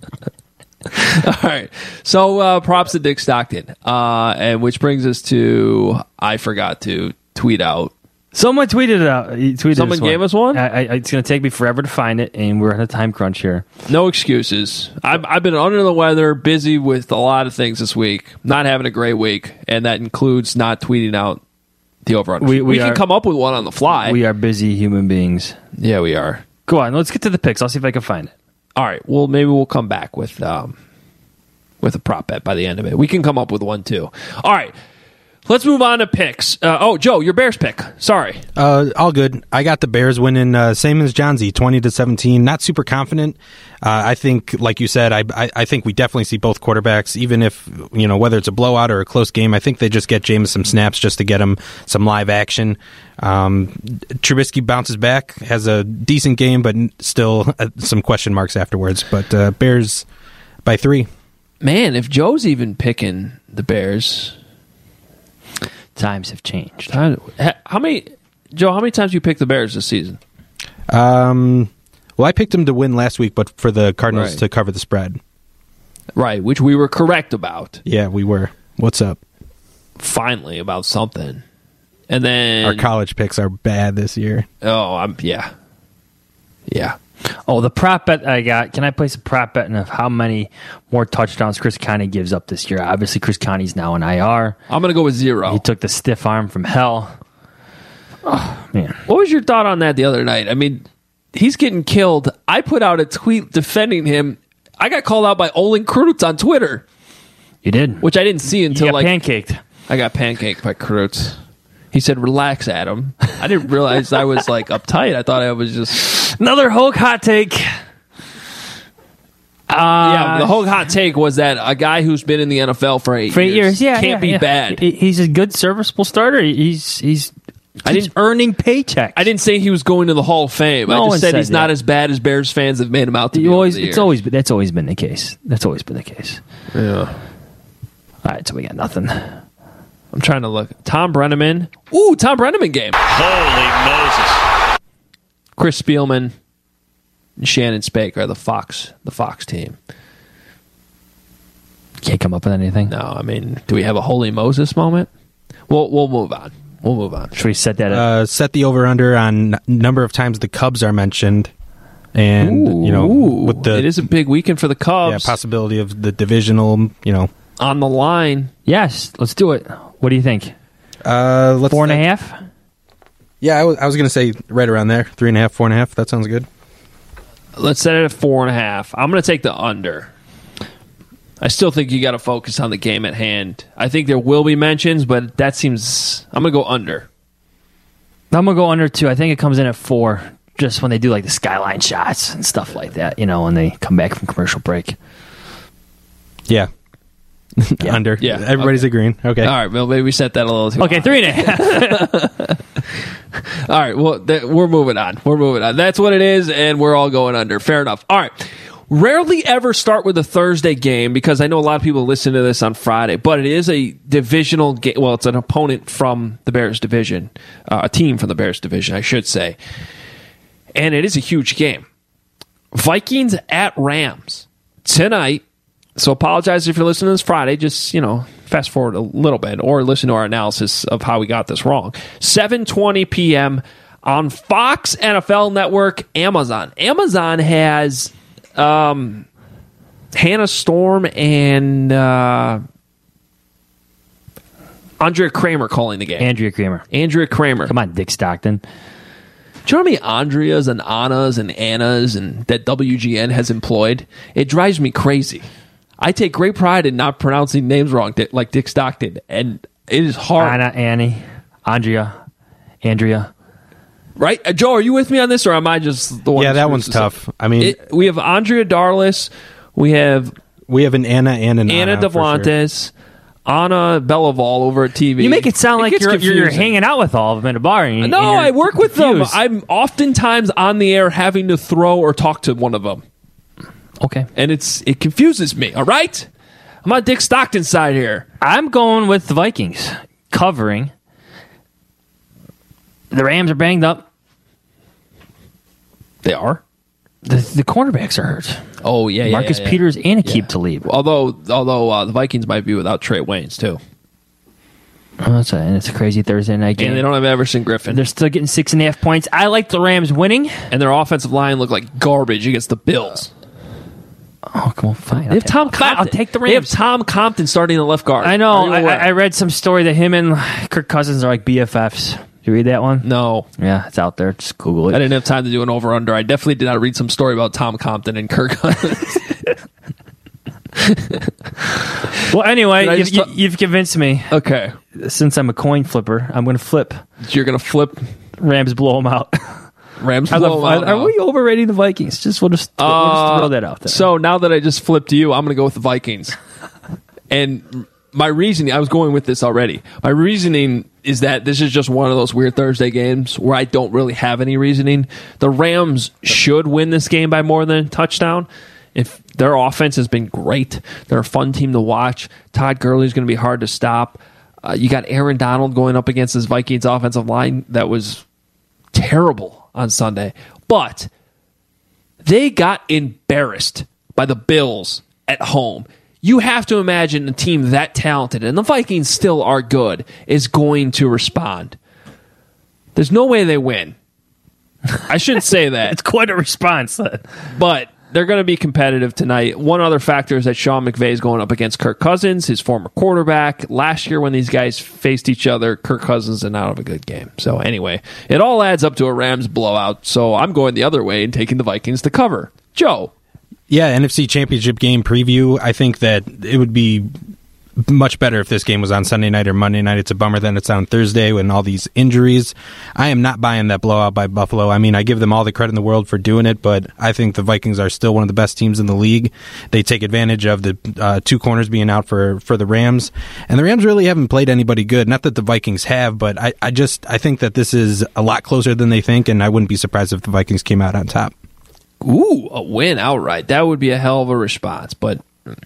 All right. So props to Dick Stockton. And which brings us to I forgot to tweet out. Someone tweeted it out. Someone gave us one? It's going to take me forever to find it, and we're on a time crunch here. No excuses. I've been under the weather, busy with a lot of things this week, not having a great week, and that includes not tweeting out the over-under. We can come up with one on the fly. We are busy human beings. Yeah, we are. Go on. Let's get to the picks. I'll see if I can find it. All right. Well, maybe we'll come back with a prop bet by the end of it. We can come up with one, too. All right. Let's move on to picks. Joe, your Bears pick. Sorry. All good. I got the Bears winning, same as John Z, 20-17. Not super confident. I think, like you said, I think we definitely see both quarterbacks, even if, whether it's a blowout or a close game, I think they just get Jameis some snaps just to get him some live action. Trubisky bounces back, has a decent game, but still some question marks afterwards. But Bears by 3. Man, if Joe's even picking the Bears... Times have changed. How many times you picked the Bears this season? Well, I picked them to win last week, but for the Cardinals to cover the spread. Right, which we were correct about. Yeah, we were. What's up? Finally, about something. And then... Our college picks are bad this year. Oh, yeah. Oh, the prop bet I got. Can I place a prop bet of how many more touchdowns Chris Conley gives up this year? Obviously, Chris Conley's now in IR. I'm going to go with 0. He took the stiff arm from hell. Oh, man. What was your thought on that the other night? I mean, he's getting killed. I put out a tweet defending him. I got called out by Olin Kreutz on Twitter. You did? Which I didn't see until you got pancaked. I got pancaked by Kreutz. He said, "Relax, Adam." I didn't realize I was uptight. I thought I was just another Hulk hot take. Yeah, the whole hot take was that a guy who's been in the NFL for 8 years can't be bad. He's a good, serviceable starter. He's earning paychecks. I didn't say he was going to the Hall of Fame. I just said he's not as bad as Bears fans have made him out to be. That's always been the case. Yeah. All right, so we got nothing. I'm trying to look. Tom Brenneman. Ooh, Tom Brenneman game. Holy Moses. Chris Spielman and Shannon Spake are the Fox team. Can't come up with anything? No, I mean, do we have a Holy Moses moment? We'll move on. Should we set that? Set the over-under on number of times the Cubs are mentioned. And, with it is a big weekend for the Cubs. Yeah, possibility of the divisional, on the line. Yes, let's do it. What do you think? 4.5? Yeah, I was going to say right around there. 3.5, 4.5. That sounds good. Let's set it at 4.5. I'm going to take the under. I still think you got to focus on the game at hand. I think there will be mentions, but that seems... I'm going to go under. I'm going to go under, too. I think it comes in at 4, just when they do the skyline shots and stuff like that, when they come back from commercial break. Yeah. Under. Yeah. Everybody's agreeing. Okay. All right. Well, maybe we set that a little too high. 3.5. All right. Well, we're moving on. That's what it is, and we're all going under. Fair enough. All right. Rarely ever start with a Thursday game because I know a lot of people listen to this on Friday, but it is a divisional game. Well, it's an opponent from the Bears division, a team from the Bears division, I should say. And it is a huge game. Vikings at Rams tonight. So apologize if you're listening to this Friday. Just, fast forward a little bit or listen to our analysis of how we got this wrong. 7:20 p.m. on Fox NFL Network, Amazon. Amazon has Hannah Storm and Andrea Kramer calling the game. Andrea Kramer. Come on, Dick Stockton. Do you know how many Andreas and Annas and Annas and that WGN has employed? It drives me crazy. I take great pride in not pronouncing names wrong, like Dick Stockton, and it is hard. Andrea. Right? Joe, are you with me on this, or am I just the one? Yeah, that one's tough. I mean, we have Andrea Darlis. We have an Anna and an Anna Devlantes. Anna Bellevall over at TV. You make it sound like you're hanging out with all of them in a bar. No, I work with them. I'm oftentimes on the air having to throw or talk to one of them. Okay. And it confuses me, all right? I'm on Dick Stockton's side here. I'm going with the Vikings covering. The Rams are banged up. They are? The cornerbacks are hurt. Oh, yeah, Marcus Peters and Aqib Talib. Although the Vikings might be without Trey Waynes, too. Oh, it's a crazy Thursday night game. And they don't have Everson Griffin. They're still getting 6.5 points. I like the Rams winning. And their offensive line looked like garbage against the Bills. Oh, come on, fine. They have Tom Compton. I'll take the Rams. They have Tom Compton starting the left guard. I know. I read some story that him and Kirk Cousins are like BFFs. Did you read that one? No. Yeah, it's out there. Just Google it. I didn't have time to do an over-under. I definitely did not read some story about Tom Compton and Kirk Cousins. Well, anyway, you've convinced me. Okay. Since I'm a coin flipper, I'm going to flip. You're going to flip? Rams blow them out. Rams blow them out. Are we overrating the Vikings? We'll just throw that out there. So now that I just flipped you, I'm going to go with the Vikings. And my reasoning, I was going with this already. My reasoning is that this is just one of those weird Thursday games where I don't really have any reasoning. The Rams should win this game by more than a touchdown. If their offense has been great, they're a fun team to watch. Todd Gurley is going to be hard to stop. You got Aaron Donald going up against this Vikings offensive line that was terrible on Sunday. But they got embarrassed by the Bills at home. You have to imagine a team that talented, and the Vikings still are good, is going to respond. There's no way they win. I shouldn't say that. It's quite a response. But they're going to be competitive tonight. One other factor is that Sean McVay is going up against Kirk Cousins, his former quarterback. Last year when these guys faced each other, Kirk Cousins did not have a good game. So anyway, it all adds up to a Rams blowout. So I'm going the other way and taking the Vikings to cover. Joe. Yeah, NFC Championship game preview. I think that it would be much better if this game was on Sunday night or Monday night. It's a bummer that it's on Thursday when all these injuries. I am not buying that blowout by Buffalo. I mean, I give them all the credit in the world for doing it, but I think the Vikings are still one of the best teams in the league. They take advantage of the two corners being out for the Rams, and the Rams really haven't played anybody good. Not that the Vikings have, but I think that this is a lot closer than they think, and I wouldn't be surprised if the Vikings came out on top. Ooh, a win outright. That would be a hell of a response, but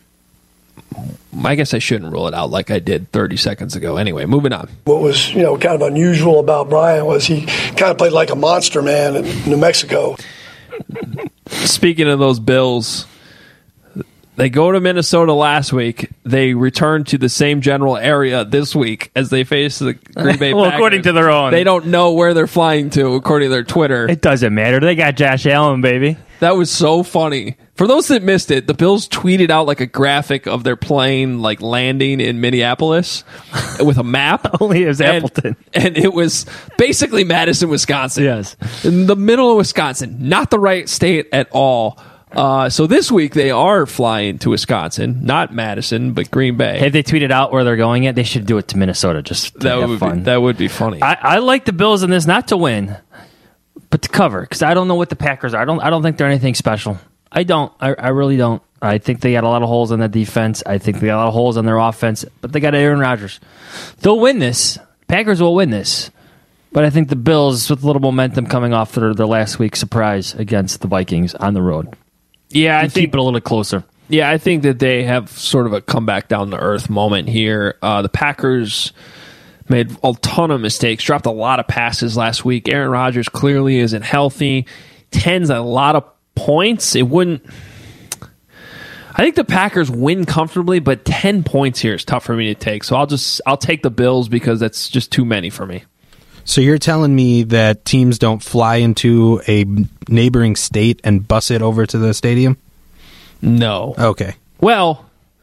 I guess I shouldn't rule it out like I did 30 seconds ago. Anyway, moving on. What was, kind of unusual about Brian was he kind of played like a monster man in New Mexico. Speaking of those Bills, they go to Minnesota last week. They return to the same general area this week as they face the Green Bay Packers. According to their own. They don't know where they're flying to, according to their Twitter. It doesn't matter. They got Josh Allen, baby. That was so funny. For those that missed it, the Bills tweeted out like a graphic of their plane like landing in Minneapolis with a map. Only it was Appleton. And it was basically Madison, Wisconsin. Yes. In the middle of Wisconsin. Not the right state at all. So this week they are flying to Wisconsin, not Madison, but Green Bay. Have they tweeted out where they're going at? They should do it to Minnesota just to have fun. That would be funny. I like the Bills in this, not to win, but to cover, because I don't know what the Packers are. I don't think they're anything special. I don't. I really don't. I think they got a lot of holes in that defense. I think they got a lot of holes in their offense, but they got Aaron Rodgers. They'll win this. Packers will win this. But I think the Bills, with a little momentum coming off their last week surprise against the Vikings on the road. Yeah, I think keep it a little closer. Yeah, I think that they have sort of a comeback down to earth moment here. The Packers made a ton of mistakes, dropped a lot of passes last week. Aaron Rodgers clearly isn't healthy. 10's a lot of points. It wouldn't. I think the Packers win comfortably, but 10 points here is tough for me to take. So I'll take the Bills because that's just too many for me. So you're telling me that teams don't fly into a neighboring state and bus it over to the stadium? No. Okay. Well,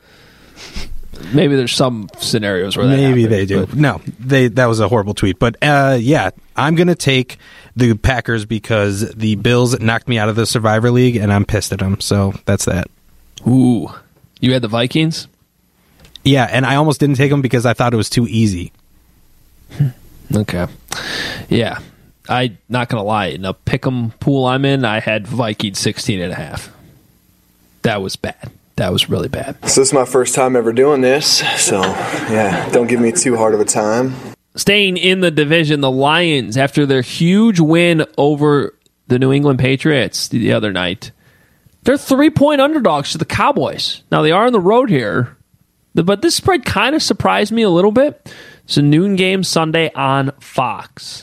maybe there's some scenarios where that maybe happens, they do. But No, that was a horrible tweet. But yeah, I'm going to take the Packers because the Bills knocked me out of the Survivor League, and I'm pissed at them. So that's that. Ooh. You had the Vikings? Yeah, and I almost didn't take them because I thought it was too easy. Okay. Yeah. I not going to lie. In a pick'em pool I'm in, I had Vikings 16.5. That was bad. That was really bad. So this is my first time ever doing this, so yeah, don't give me too hard of a time. Staying in the division, the Lions, after their huge win over the New England Patriots the other night, they're 3-point underdogs to the Cowboys. Now, they are on the road here, but this spread kind of surprised me a little bit. It's a noon game Sunday on Fox.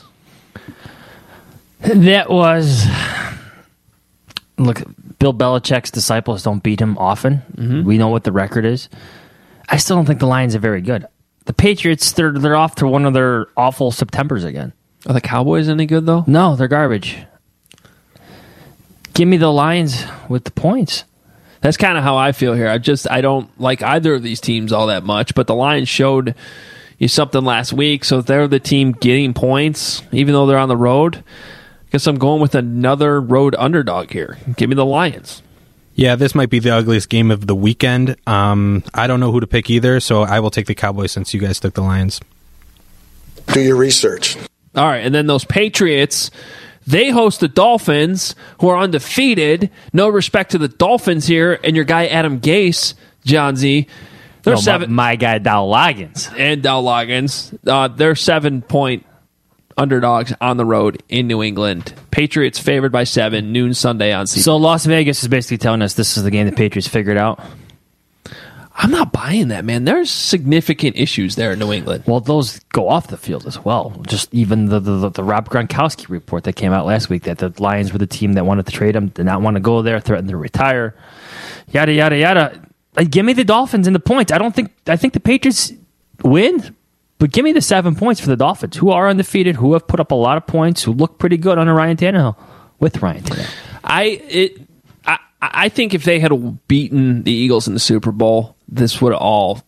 That was... Look, Bill Belichick's disciples don't beat him often. Mm-hmm. We know what the record is. I still don't think the Lions are very good. The Patriots, they're off to one of their awful Septembers again. Are the Cowboys any good, though? No, they're garbage. Give me the Lions with the points. That's kind of how I feel here. I don't like either of these teams all that much, but the Lions showed you something last week, so if they're the team getting points, even though they're on the road, I guess I'm going with another road underdog here. Give me the Lions. Yeah, this might be the ugliest game of the weekend. I don't know who to pick either, so I will take the Cowboys since you guys took the Lions. Do your research. All right, and then those Patriots, they host the Dolphins, who are undefeated. No respect to the Dolphins here, and your guy Adam Gase, John Z. They're my guy Dow Loggins. And Dow Loggins. They're 7-point underdogs on the road in New England. Patriots favored by 7, noon Sunday on CBS. So Las Vegas is basically telling us this is the game the Patriots figured out. I'm not buying that, man. There's significant issues there in New England. Well, those go off the field as well. Just even the Rob Gronkowski report that came out last week that the Lions were the team that wanted to trade him, did not want to go there, threatened to retire, yada, yada, yada. Like, give me the Dolphins and the points. I think the Patriots win, but give me the 7 points for the Dolphins, who are undefeated, who have put up a lot of points, who look pretty good under Ryan Tannehill, with Ryan Tannehill. I think if they had beaten the Eagles in the Super Bowl, they would all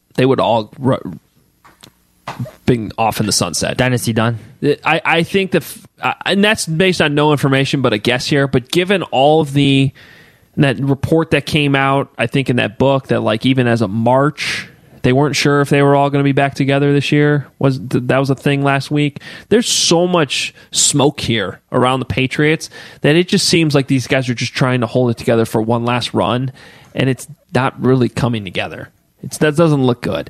been off in the sunset. Dynasty done. I think and that's based on no information but a guess here. But given all of that report that came out, I think in that book that like even as of March, they weren't sure if they were all going to be back together this year. That was a thing last week. There's so much smoke here around the Patriots that it just seems like these guys are just trying to hold it together for one last run, and it's not really coming together. That doesn't look good.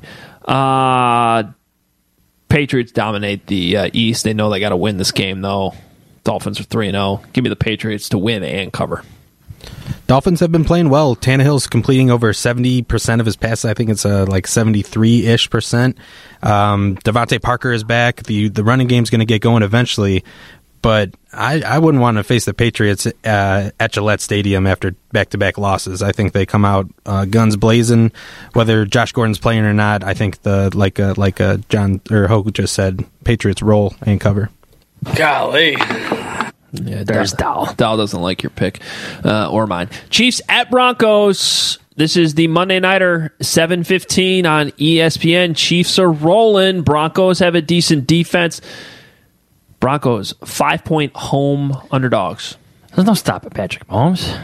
Patriots dominate the East. They know they got to win this game, though. Dolphins are 3-0. Give me the Patriots to win and cover. Dolphins have been playing well. Tannehill's completing over 70% of his passes. I think it's like 73-ish%. Devontae Parker is back. The running game's going to get going eventually. But I wouldn't want to face the Patriots at Gillette Stadium after back-to-back losses. I think they come out guns blazing, whether Josh Gordon's playing or not. I think like John or Hogue just said, Patriots roll and cover. Golly. Yeah, there's Dow. Dow doesn't like your pick or mine. Chiefs at Broncos. This is the Monday Nighter, 7:15 on ESPN. Chiefs are rolling. Broncos have a decent defense. Broncos, 5-point home underdogs. There's no stopping Patrick Mahomes.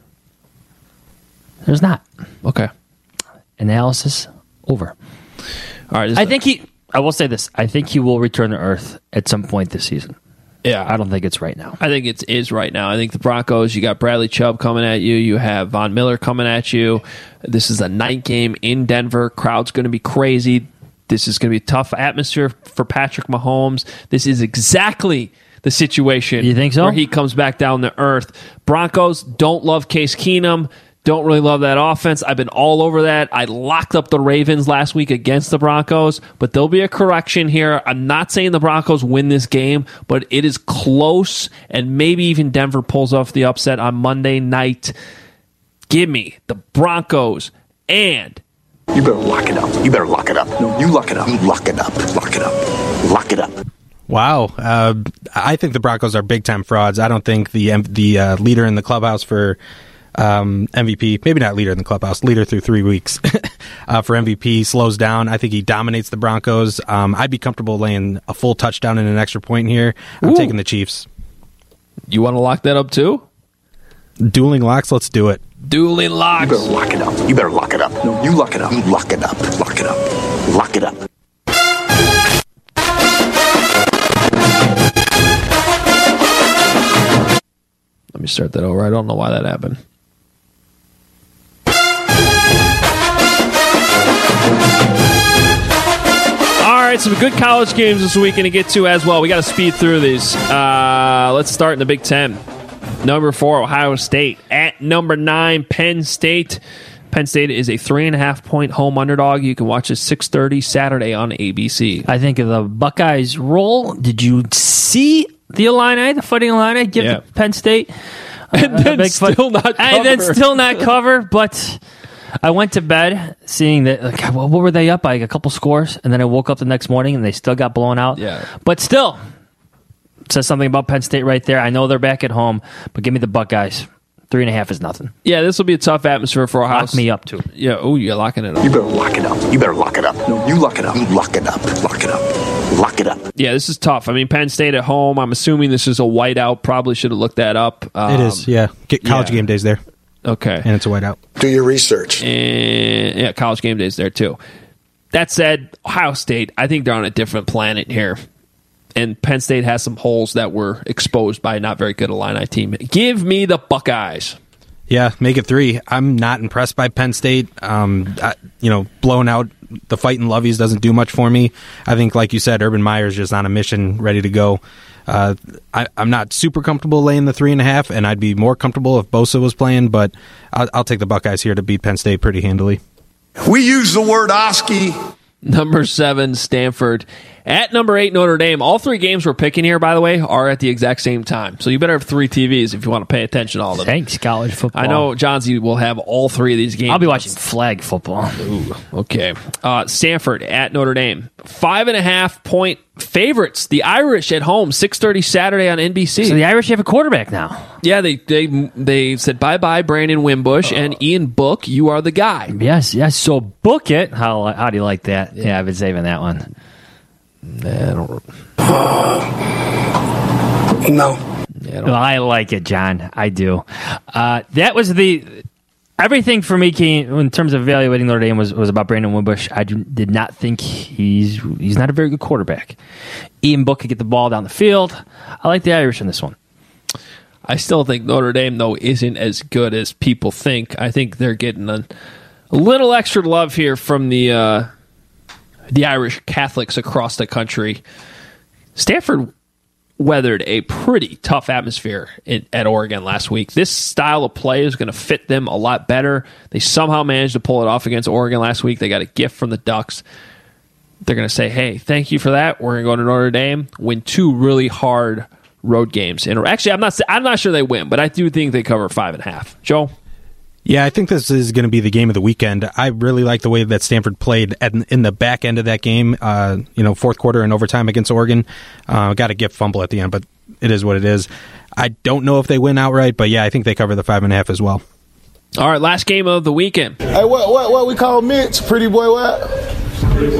There's not. Okay. Analysis over. All right. I will say this. I think he will return to earth at some point this season. Yeah. I don't think it's right now. I think it is right now. I think the Broncos, you got Bradley Chubb coming at you. You have Von Miller coming at you. This is a night game in Denver. Crowd's going to be crazy. This is going to be a tough atmosphere for Patrick Mahomes. This is exactly the situation you think so? Where he comes back down to earth. Broncos don't love Case Keenum. Don't really love that offense. I've been all over that. I locked up the Ravens last week against the Broncos, but there'll be a correction here. I'm not saying the Broncos win this game, but it is close, and maybe even Denver pulls off the upset on Monday night. Give me the Broncos and... You better lock it up. You better lock it up. No, you lock it up. You lock it up. Lock it up. Lock it up. Wow. I think the Broncos are big-time frauds. I don't think the leader in the clubhouse for... MVP, maybe not leader in the clubhouse, leader through 3 weeks for MVP slows down. I think he dominates the Broncos. I'd be comfortable laying a full touchdown and an extra point here. I'm taking the Chiefs. You want to lock that up too? Dueling locks, let's do it. Duly locked. You better lock it up. You better lock it up. No, you lock it up. You lock it up. Lock it up. Lock it up. Let me start that over. I don't know why that happened. All right, some good college games this weekend to get to as well. We got to speed through these. Let's start in the Big Ten. Number 4, Ohio State. At number 9, Penn State. Penn State is a 3.5-point home underdog. You can watch it 6:30 Saturday on ABC. I think of the Buckeyes roll. Did you see the Illini, the Fighting Illini, give to Penn State? And then still not cover. And then still not cover, but I went to bed seeing that, like, what were they up by? Like a couple scores, and then I woke up the next morning and they still got blown out. Yeah. But still, it says something about Penn State right there. I know they're back at home, but give me the Buckeyes. 3.5 is nothing. Yeah, this will be a tough atmosphere for Ohio State. Lock me up, too. Yeah, oh, you're locking it up. You better lock it up. You better lock it up. No, you lock it up. You lock it up. Lock it up. Lock it up. Yeah, this is tough. I mean, Penn State at home. I'm assuming this is a whiteout. Probably should have looked that up. It is, yeah. Get college game days there. Okay. And it's a whiteout. Do your research. And yeah, college game days there too. That said, Ohio State, I think they're on a different planet here. And Penn State has some holes that were exposed by a not very good Illini team. Give me the Buckeyes. Yeah, make it 3. I'm not impressed by Penn State. Blowing out the Fighting Lovies doesn't do much for me. I think, like you said, Urban Meyer's just on a mission, ready to go. I'm not super comfortable laying the 3.5, and I'd be more comfortable if Bosa was playing, but I'll take the Buckeyes here to beat Penn State pretty handily. We use the word Oski. Number 7, Stanford. At number 8, Notre Dame. All 3 games we're picking here, by the way, are at the exact same time. So you better have 3 TVs if you want to pay attention to all of them. Thanks, college football. I know Johnsy will have all 3 of these games. I'll be watching flag football. Ooh, okay. Stanford at Notre Dame. 5.5-point favorites. The Irish at home, 6:30 Saturday on NBC. So the Irish have a quarterback now. Yeah, they said bye-bye Brandon Wimbush and Ian Book. You are the guy. Yes. So book it. How do you like that? Yeah, I've been saving that one. No. Well, I like it, John. I do. That was everything for me in terms of evaluating Notre Dame was about Brandon Wimbush. I did not think he's not a very good quarterback. Ian Book could get the ball down the field. I like the Irish in this one. I still think Notre Dame, though, isn't as good as people think. I think they're getting a little extra love here from the Irish Catholics across the country. Stanford weathered a pretty tough atmosphere at Oregon last week. This style of play is going to fit them a lot better. They somehow managed to pull it off against Oregon last week. They got a gift from the Ducks. They're going to say, hey, thank you for that. We're going to go to Notre Dame, win 2 really hard road games. And actually, I'm not sure they win, but I do think they cover 5.5. Joe? Yeah, I think this is going to be the game of the weekend. I really like the way that Stanford played in the back end of that game, fourth quarter and overtime against Oregon. Got a gift fumble at the end, but it is what it is. I don't know if they win outright, but yeah, I think they cover the 5.5 as well. All right, last game of the weekend. Hey, what we call Mitch? Pretty boy what? Pretty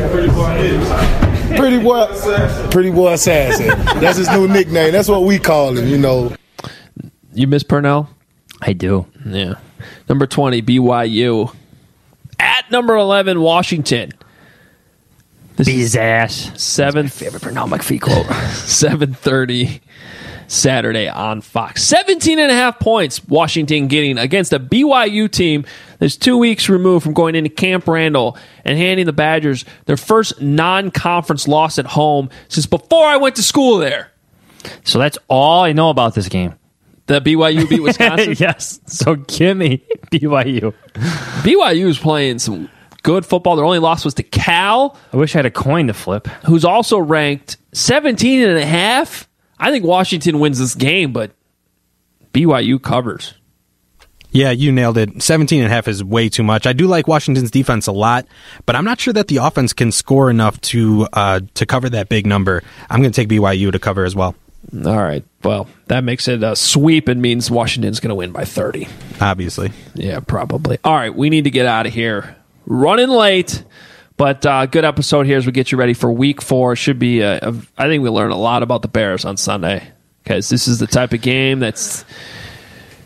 boy assassin. That's his new nickname. That's what we call him, You miss Purnell? I do. Yeah. Number 20, BYU. At number 11, Washington. Bees ass. Favorite Purnell McPhee quote. 7:30 Saturday on Fox. 17.5 points Washington getting against a BYU team that's 2 weeks removed from going into Camp Randall and handing the Badgers their first non-conference loss at home since before I went to school there. So that's all I know about this game. The BYU beat Wisconsin? Yes. So give me BYU. BYU is playing some good football. Their only loss was to Cal. I wish I had a coin to flip. Who's also ranked 17.5. I think Washington wins this game, but BYU covers. Yeah, you nailed it. 17.5 is way too much. I do like Washington's defense a lot, but I'm not sure that the offense can score enough to cover that big number. I'm going to take BYU to cover as well. All right. Well, that makes it a sweep and means Washington's going to win by 30. Obviously. Yeah, probably. All right, we need to get out of here. Running late, but good episode here as we get you ready for Week 4. Should be, I think we'll learn a lot about the Bears on Sunday because this is the type of game that's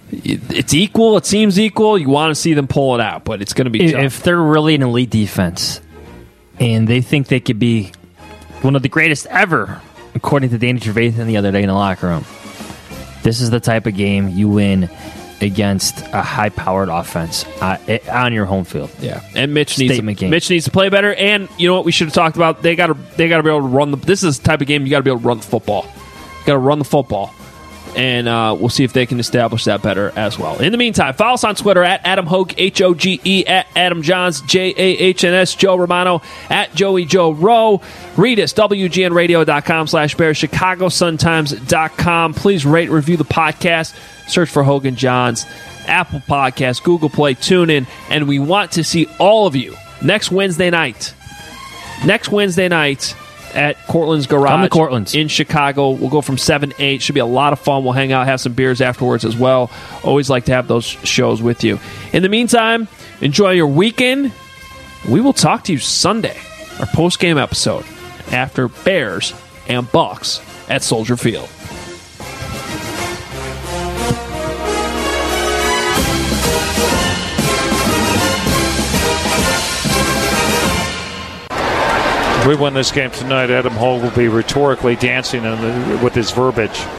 It's equal. It seems equal. You want to see them pull it out, but it's going to be tough. If they're really an elite defense and they think they could be one of the greatest ever, according to Danny Trevathan the other day in the locker room, this is the type of game you win against a high-powered offense on your home field. Yeah, and Mitch needs to play better. And you know what we should have talked about? They got to be able to run this is the type of game you got to be able to run the football. You got to run the football. And we'll see if they can establish that better as well. In the meantime, follow us on Twitter at Adam Hoge, Hoge, at Adam Johns, Jahns, Joe Romano, at Joey Joe Rowe. Read us, WGNradio.com/Bears, ChicagoSunTimes.com. Please rate and review the podcast. Search for Hogan Johns, Apple Podcasts, Google Play, TuneIn. And we want to see all of you next Wednesday night. At Cortland's Garage. Come to Cortland's. In Chicago. We'll go from 7 to 8. Should be a lot of fun. We'll hang out, have some beers afterwards as well. Always like to have those shows with you. In the meantime, enjoy your weekend. We will talk to you Sunday, our post-game episode, after Bears and Bucks at Soldier Field. If we win this game tonight, Adam Hoge will be rhetorically dancing with his verbiage.